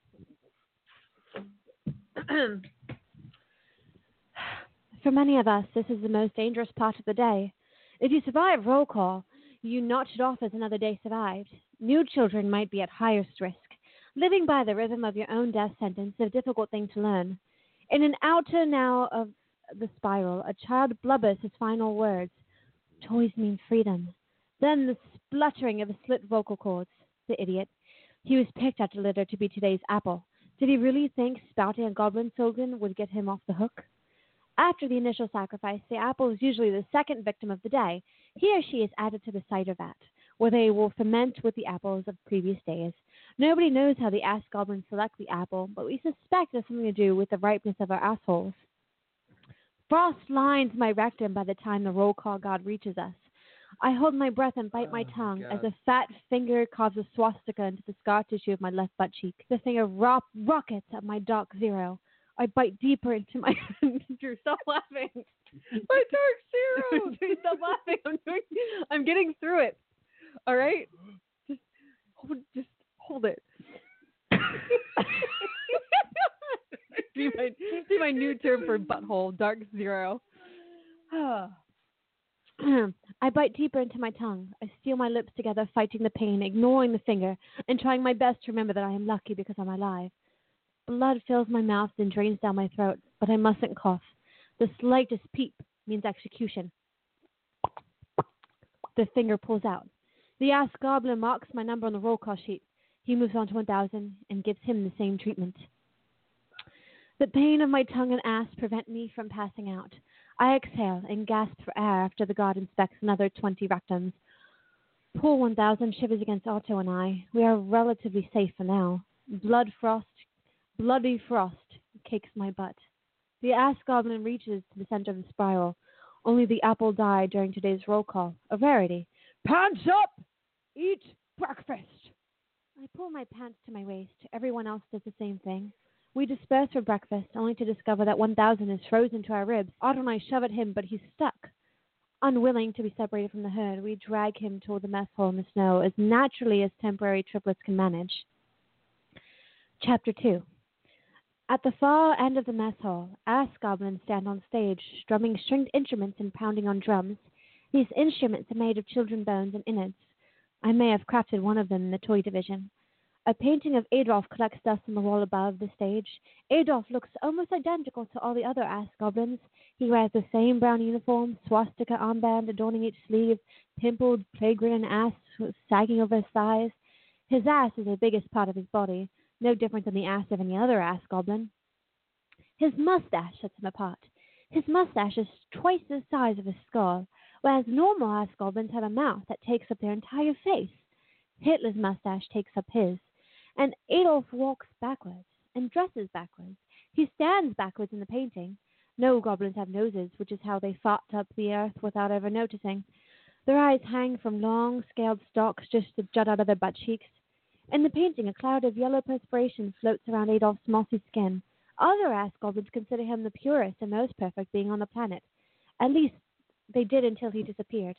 For many of us, this is the most dangerous part of the day. If you survive roll call, you notch it off as another day survived. New children might be at highest risk. Living by the rhythm of your own death sentence is a difficult thing to learn. In an outer now of the spiral, a child blubbers his final words. Toys mean freedom. Then the spluttering of the slit vocal cords. The idiot. He was picked at the litter to be today's apple. Did he really think spouting a goblin slogan would get him off the hook? After the initial sacrifice, the apple is usually the second victim of the day. He or she is added to the cider vat, where they will ferment with the apples of previous days. Nobody knows how the ass goblins select the apple, but we suspect it has something to do with the ripeness of our assholes. Frost lines my rectum by the time the roll call god reaches us. I hold my breath and bite my tongue God. as a fat finger carves a swastika into the scar tissue of my left butt cheek. The finger ro- rockets at my dark zero. I bite deeper into my... Drew, stop laughing. My dark zero. Drew, stop laughing. I'm doing... I'm getting through it. All right? Just hold, just hold it. see, my, see my new term for butthole, dark zero. I bite deeper into my tongue. I steel my lips together, fighting the pain, ignoring the finger, and trying my best to remember that I am lucky because I'm alive. Blood fills my mouth and drains down my throat, but I mustn't cough. The slightest peep means execution. The finger pulls out. The ass goblin marks my number on the roll call sheet. He moves on to one thousand and gives him the same treatment. The pain of my tongue and ass prevent me from passing out. I exhale and gasp for air after the god inspects another twenty rectums. Poor one thousand shivers against Otto and I. We are relatively safe for now. Blood frost, bloody frost kicks my butt. The ass goblin reaches to the center of the spiral. Only the apple died during today's roll call. A rarity. Pants up! Eat breakfast! I pull my pants to my waist. Everyone else does the same thing. We disperse for breakfast, only to discover that one thousand is frozen to our ribs. Otto and I shove at him, but he's stuck. Unwilling to be separated from the herd, we drag him toward the mess hall in the snow as naturally as temporary triplets can manage. Chapter two. At the far end of the mess hall, ass goblins stand on stage, strumming stringed instruments and pounding on drums. These instruments are made of children's bones and innards. I may have crafted one of them in the toy division. A painting of Adolf collects dust on the wall above the stage. Adolf looks almost identical to all the other ass goblins. He wears the same brown uniform, swastika armband adorning each sleeve, pimpled, plague-ridden ass sagging over his thighs. His ass is the biggest part of his body, no different than the ass of any other ass goblin. His mustache sets him apart. His mustache is twice the size of his skull, whereas normal ass goblins have a mouth that takes up their entire face. Hitler's mustache takes up his. And Adolf walks backwards and dresses backwards. He stands backwards in the painting. No goblins have noses, which is how they fought up the earth without ever noticing. Their eyes hang from long, scaled stalks just to jut out of their butt cheeks. In the painting, a cloud of yellow perspiration floats around Adolf's mossy skin. Other ass goblins consider him the purest and most perfect being on the planet. At least they did until he disappeared.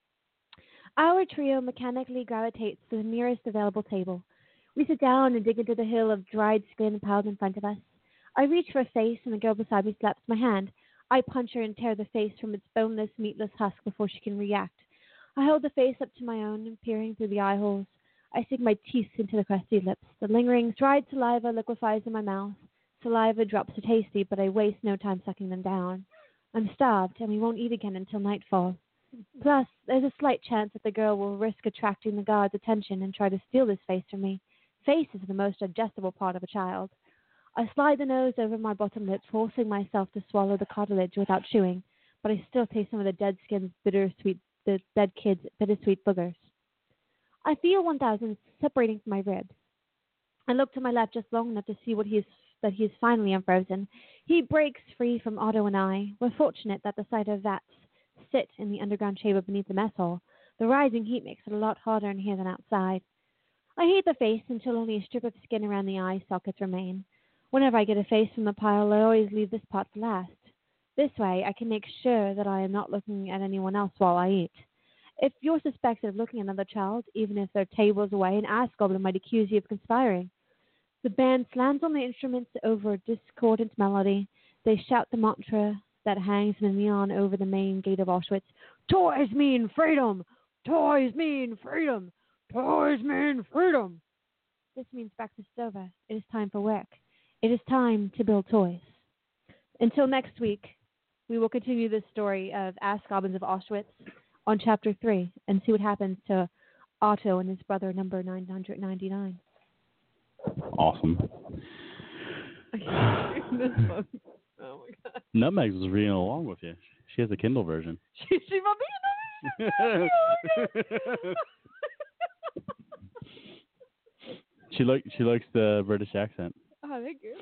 Our trio mechanically gravitates to the nearest available table. We sit down and dig into the hill of dried skin piled in front of us. I reach for a face, and the girl beside me slaps my hand. I punch her and tear the face from its boneless, meatless husk before she can react. I hold the face up to my own, peering through the eye holes. I sink my teeth into the crusty lips. The lingering, dried saliva liquefies in my mouth. Saliva drops are tasty, but I waste no time sucking them down. I'm starved, and we won't eat again until nightfall. Plus, there's a slight chance that the girl will risk attracting the guard's attention and try to steal this face from me. Face is the most digestible part of a child. I slide the nose over my bottom lip, forcing myself to swallow the cartilage without chewing, but I still taste some of the dead skin's bittersweet, the dead kid's bittersweet boogers. I feel one thousand separating from my rib. I look to my left just long enough to see what he is, that he is finally unfrozen. He breaks free from Otto and I. We're fortunate that the sight of vats sit in the underground chamber beneath the mess hall. The rising heat makes it a lot harder in here than outside. I hate the face until only a strip of skin around the eye sockets remain. Whenever I get a face from the pile, I always leave this part for last. This way, I can make sure that I am not looking at anyone else while I eat. If you're suspected of looking at another child, even if they're tables away, an ass goblin might accuse you of conspiring. The band slams on the instruments over a discordant melody. They shout the mantra that hangs in a neon over the main gate of Auschwitz. Toys mean freedom! Toys mean freedom! Toys mean freedom! This means breakfast is over. It is time for work. It is time to build toys. Until next week, we will continue this story of Ass Goblins of Auschwitz on Chapter three and see what happens to Otto and his brother number nine hundred ninety-nine. Awesome. I can't do this one. Oh my god. Nutmegs was reading along with you. She has a Kindle version. She, she will be She like she likes the British accent. Oh, thank you.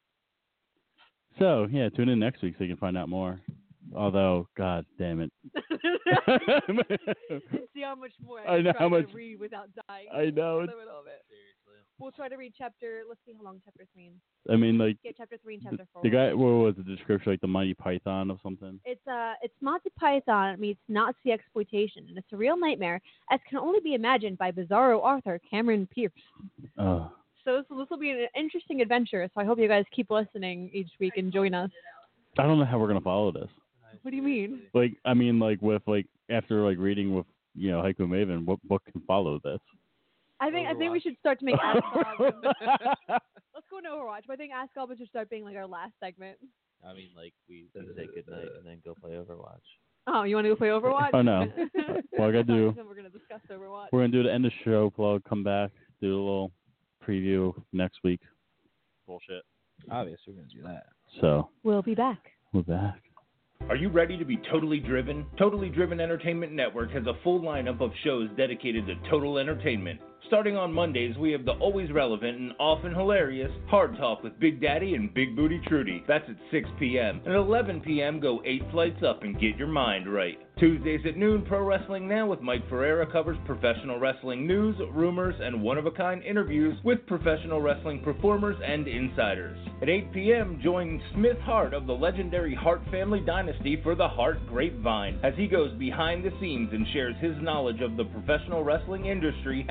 So yeah, tune in next week so you can find out more. Although, god damn it. And see how much more I, I know try how much to read without dying. I know. In the middle of it. Seriously. We'll try to read chapter. Let's see how long chapter three. Is. I mean, like yeah, chapter three and chapter four. The guy, what was the description? Like the Mighty Python of something. It's uh, it's Monty Python meets Nazi exploitation, and it's a real nightmare, as can only be imagined by bizarro author Cameron Pierce. Oh. So this, this will be an interesting adventure. So I hope you guys keep listening each week and join us. I don't know how we're gonna follow this. What do you mean? Like, I mean, like with like after like reading with you know Haiku Maven, what book can follow this? I think I think we should start to make Ask Goblins. Let's go into Overwatch. But I think Ask Goblins should start being like our last segment. I mean, like we can say goodnight and then go play Overwatch. Oh, you want to go play Overwatch? Oh no. Well, I gotta do. Then we're gonna discuss Overwatch. We're gonna do the end of show plug. Come back, do a little preview next week. Bullshit. Obviously, we're gonna do that. So we'll be back. We're back. Are you ready to be totally driven? Totally Driven Entertainment Network has a full lineup of shows dedicated to total entertainment. Starting on Mondays, we have the always relevant and often hilarious Hard Talk with Big Daddy and Big Booty Trudy. That's at six p.m. And at eleven p.m., go eight flights up and get your mind right. Tuesdays at noon, Pro Wrestling Now with Mike Ferreira covers professional wrestling news, rumors, and one-of-a-kind interviews with professional wrestling performers and insiders. At eight p.m., join Smith Hart of the legendary Hart family dynasty for the Hart Grapevine, as he goes behind the scenes and shares his knowledge of the professional wrestling industry and some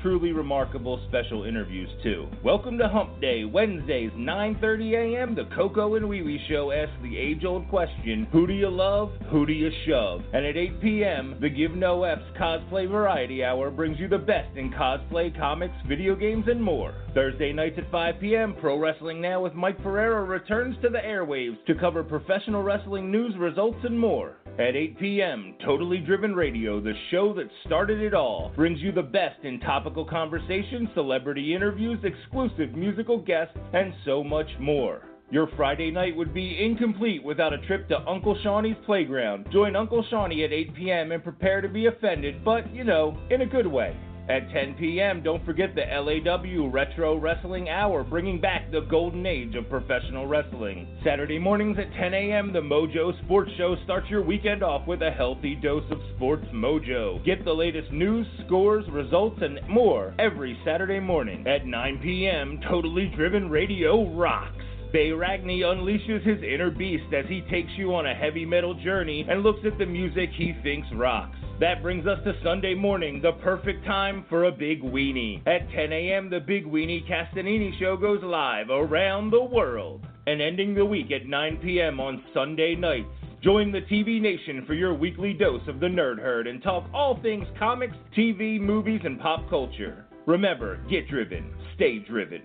truly remarkable special interviews too. Welcome to Hump Day, Wednesdays, nine thirty a.m. The Coco and Wee Wee Show asks the age-old question, who do you love, who do you shove? And at eight p.m., the Give No F's Cosplay Variety Hour brings you the best in cosplay, comics, video games, and more. Thursday nights at five p.m., Pro Wrestling Now with Mike Ferrera returns to the airwaves to cover professional wrestling news, results, and more. At eight p.m., Totally Driven Radio, the show that started it all, brings you the best in topical conversation, celebrity interviews, exclusive musical guests, and so much more. Your Friday night would be incomplete without a trip to Uncle Shawnee's Playground. Join Uncle Shawnee at eight p.m. and prepare to be offended, but, you know, in a good way. At ten p.m., don't forget the L A W Retro Wrestling Hour, bringing back the golden age of professional wrestling. Saturday mornings at ten a.m., the Mojo Sports Show starts your weekend off with a healthy dose of sports mojo. Get the latest news, scores, results, and more every Saturday morning. At nine p.m., Totally Driven Radio rocks. Bay Ragney unleashes his inner beast as he takes you on a heavy metal journey and looks at the music he thinks rocks. That brings us to Sunday morning, the perfect time for a Big Weenie. At ten a.m., the Big Weenie Castanini Show goes live around the world. And ending the week at nine p.m. on Sunday nights, join the T V Nation for your weekly dose of the Nerd Herd and talk all things comics, T V, movies, and pop culture. Remember, get driven, stay driven.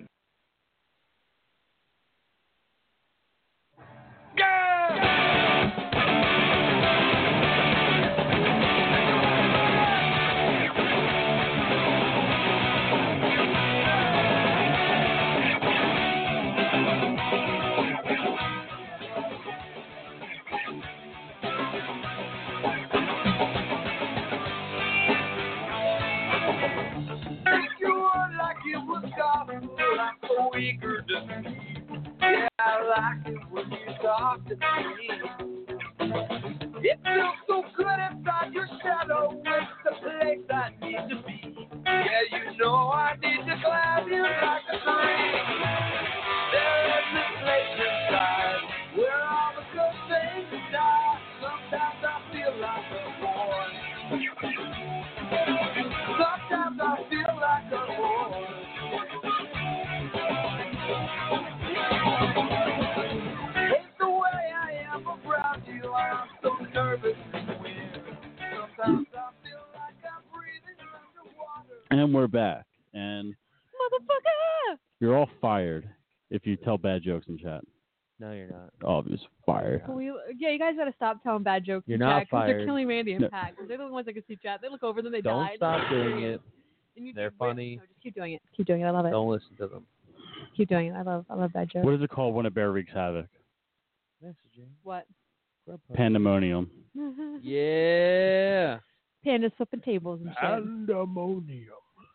I'm so eager to see. Yeah, I like it when you talk to me. It feels so good inside your shadow. It's the place I need to be. Yeah, you know I need to climb you like a tree. There is this place inside where all the good things die. Sometimes I feel like a boy. Sometimes I feel like a boy. It's the way I am around you. I'm so nervous and weird. Sometimes I feel like I'm breathing underwater. And we're back. And Motherfucker! you're all fired if you tell bad jokes in chat. No, you're not. Oh, just fired. We, yeah, you guys gotta stop telling bad jokes. You're in not chat, 'cause fired. They're killing Mandy and No. Pat. 'Cause they're the ones that can see chat. They look over them, they Don't died. stop doing it. And you They're do- wait, funny. No, just keep doing it. Keep doing it. I love it. Don't listen to them. Keep doing it. I love. I love bad jokes. What is it called when a bear wreaks havoc? What? Pandemonium. Yeah. Pandas flipping tables and shit. Pandemonium.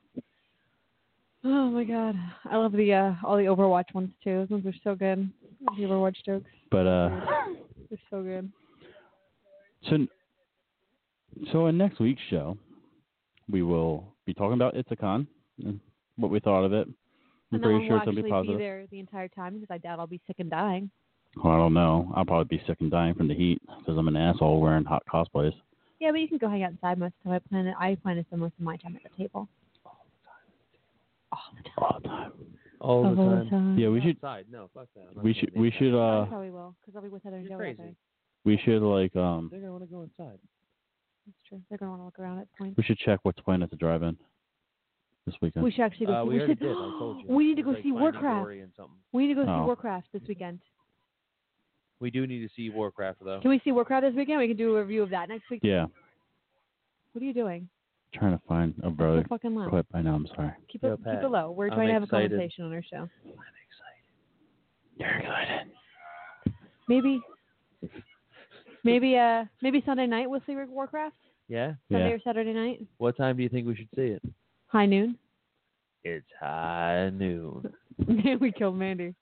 Oh my god, I love the uh, all the Overwatch ones too. Those ones are so good. The Overwatch jokes. But uh, They're so good. so so in next week's show, we will be talking about Itzicon and what we thought of it. I'm And pretty no sure one it's will gonna be actually positive. be there the entire time because I doubt I'll be sick and dying. Well, I don't know. I'll probably be sick and dying from the heat because I'm an asshole wearing hot cosplays. Yeah, but you can go hang out inside most of the time. I plan it. I plan to spend most of my time at the table. All the time. All the time. All the All the time. time. Yeah, we should. Outside. No, fuck that. I'm not We going should. We inside. should. I Uh, probably will because I'll be with Heather and You're Joe. that crazy. day. we should like um. They're gonna want to go inside. That's true. They're gonna want to look around at the point. We should check what's playing at the drive-in this weekend. We should actually go Uh, see. we We, already should. did. I told you. We need to It go was like see Finding Warcraft. Dory and something. We need to go see Oh. Warcraft this weekend. We do need to see Warcraft though. Can we see Warcraft this weekend? We can do a review of that next week. Yeah. What are you doing? Trying to find a brother so fucking loud. clip. I know. I'm sorry. Keep Yo, it, keep Pat, it low. We're I'm trying to have excited. a conversation on our show. You're excited. Maybe, maybe, uh, maybe Sunday night we'll see Warcraft. Yeah. Sunday Yeah. or Saturday night, What time do you think we should see it? high noon. It's high noon. We killed Mandy.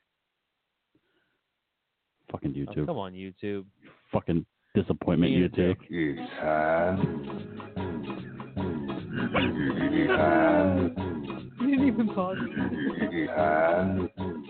Fucking Oh, YouTube. come on, YouTube. Fucking disappointment, Music. YouTube. It's time. It's time. You didn't even pause. It's time.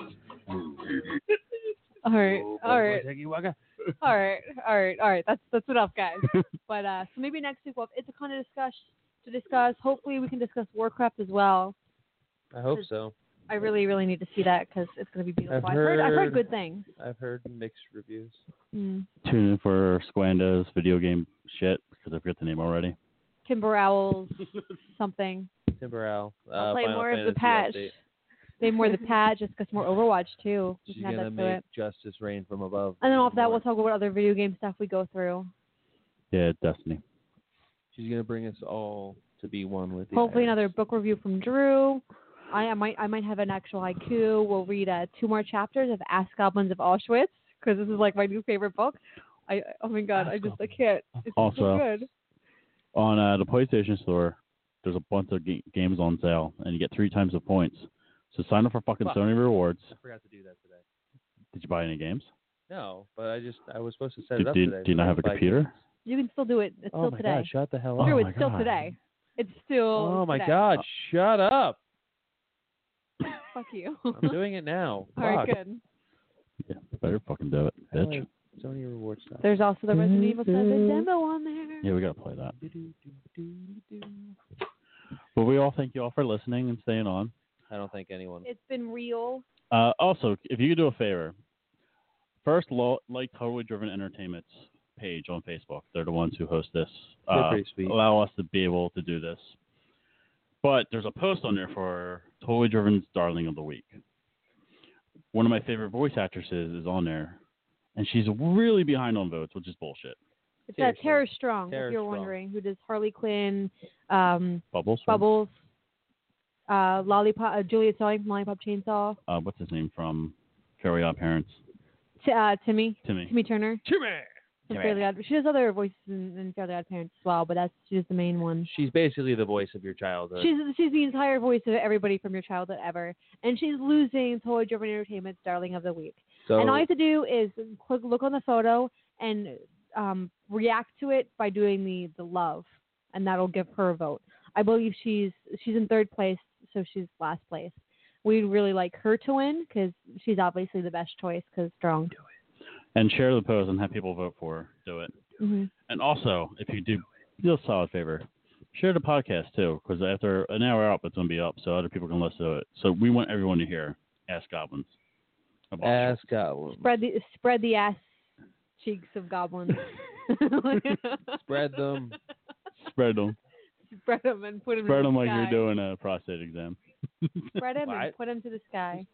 All right, all right, Waka waka. all right, all right, all right. That's that's enough, guys. But uh, so maybe next week we'll have It's a Kind of Discuss to discuss. Hopefully, we can discuss Warcraft as well. I hope so. I really, really need to see that because it's going to be beautiful. I've I've heard, I've heard heard- good things. I've heard mixed reviews. Mm. Tune in for Squando's video game shit because I forget the name already. Timber Owls, something. Timber Owl. I'll uh, play Final more of the Fantasy patch. update. They more the patch, just got some more Overwatch too. We She's can add gonna that to make it. justice reign from above. And then off that, more. we'll talk about other video game stuff we go through. Yeah, Destiny. She's gonna bring us all to be one with the Hopefully, Irons. another book review from Drew. I, I might, I might have an actual haiku. We'll read uh, two more chapters of Ask Goblins of Auschwitz because this is like my new favorite book. I, oh my god, I just, I can't. It's Also, so good. On uh, the PlayStation Store, there's a bunch of ga- games on sale, and you get three times the points. So sign up for fucking Fuck. Sony Rewards. I forgot to do that today. Did you buy any games? No, but I just I was supposed to set Do, it up do, today. do you so not I have a can buy computer? games. You can still do it. It's Oh still my today. god! Shut the hell up. Drew, Oh it's my still God. today. It's still. Oh my today. god! Shut up! Fuck you. I'm doing it now. All right, Fuck. good. Yeah, better fucking do it, I bitch. like Sony Rewards stuff. There's also the Resident Evil seven demo on there. Yeah, we gotta play that. Well, we all thank you all for listening and staying on. I don't think anyone. It's been real. Uh, also, if you could do a favor, first lo- like Totally Driven Entertainment's page on Facebook. They're the ones who host this. They're Uh, pretty sweet. Allow us to be able to do this. But there's a post on there for Totally Driven's Darling of the Week. One of my favorite voice actresses is on there, and she's really behind on votes, which is bullshit. It's uh, Tara Strong, Tara if you're Strong. wondering, who does Harley Quinn, um, Bubbles. right? Bubbles, uh, Lollipop, uh, Juliet Sawyer from Lollipop Chainsaw, Uh, what's his name from Fairly Odd Parents? T- uh, Timmy, Timmy. Timmy Turner. Timmy. From Timmy. Fairly Odd. She does other voices in, in Fairly Odd Parents as well, but that's she's the main one. She's basically the voice of your childhood. She's she's the entire voice of everybody from your childhood ever, and she's losing Totally Driven Entertainment's Darling of the Week. So- and all you have to do is click, look on the photo and um, react to it by doing the, the love, and that'll give her a vote. I believe she's she's in third place, so she's last place. We'd really like her to win because she's obviously the best choice because Strong. And share the post and have people vote for her. Do it. Mm-hmm. And also, if you do, do a solid favor, share the podcast too, because after an hour up, it's going to be up, so other people can listen to it. So we want everyone to hear Ask Goblins. about Ask Goblins. Spread the spread the ass cheeks of goblins. Spread them. Spread them. Spread them and put them. Spread in them the like sky. you're doing a prostate exam. Spread them and What? put them to the sky.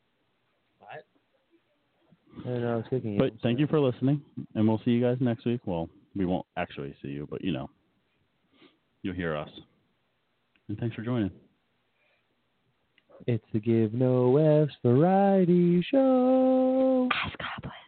I don't know, I was cooking you. But thank you for listening, and we'll see you guys next week. Well, we won't actually see you, but you know, you'll hear us. And thanks for joining. It's the Give No F's Variety Show. Ask Goblin.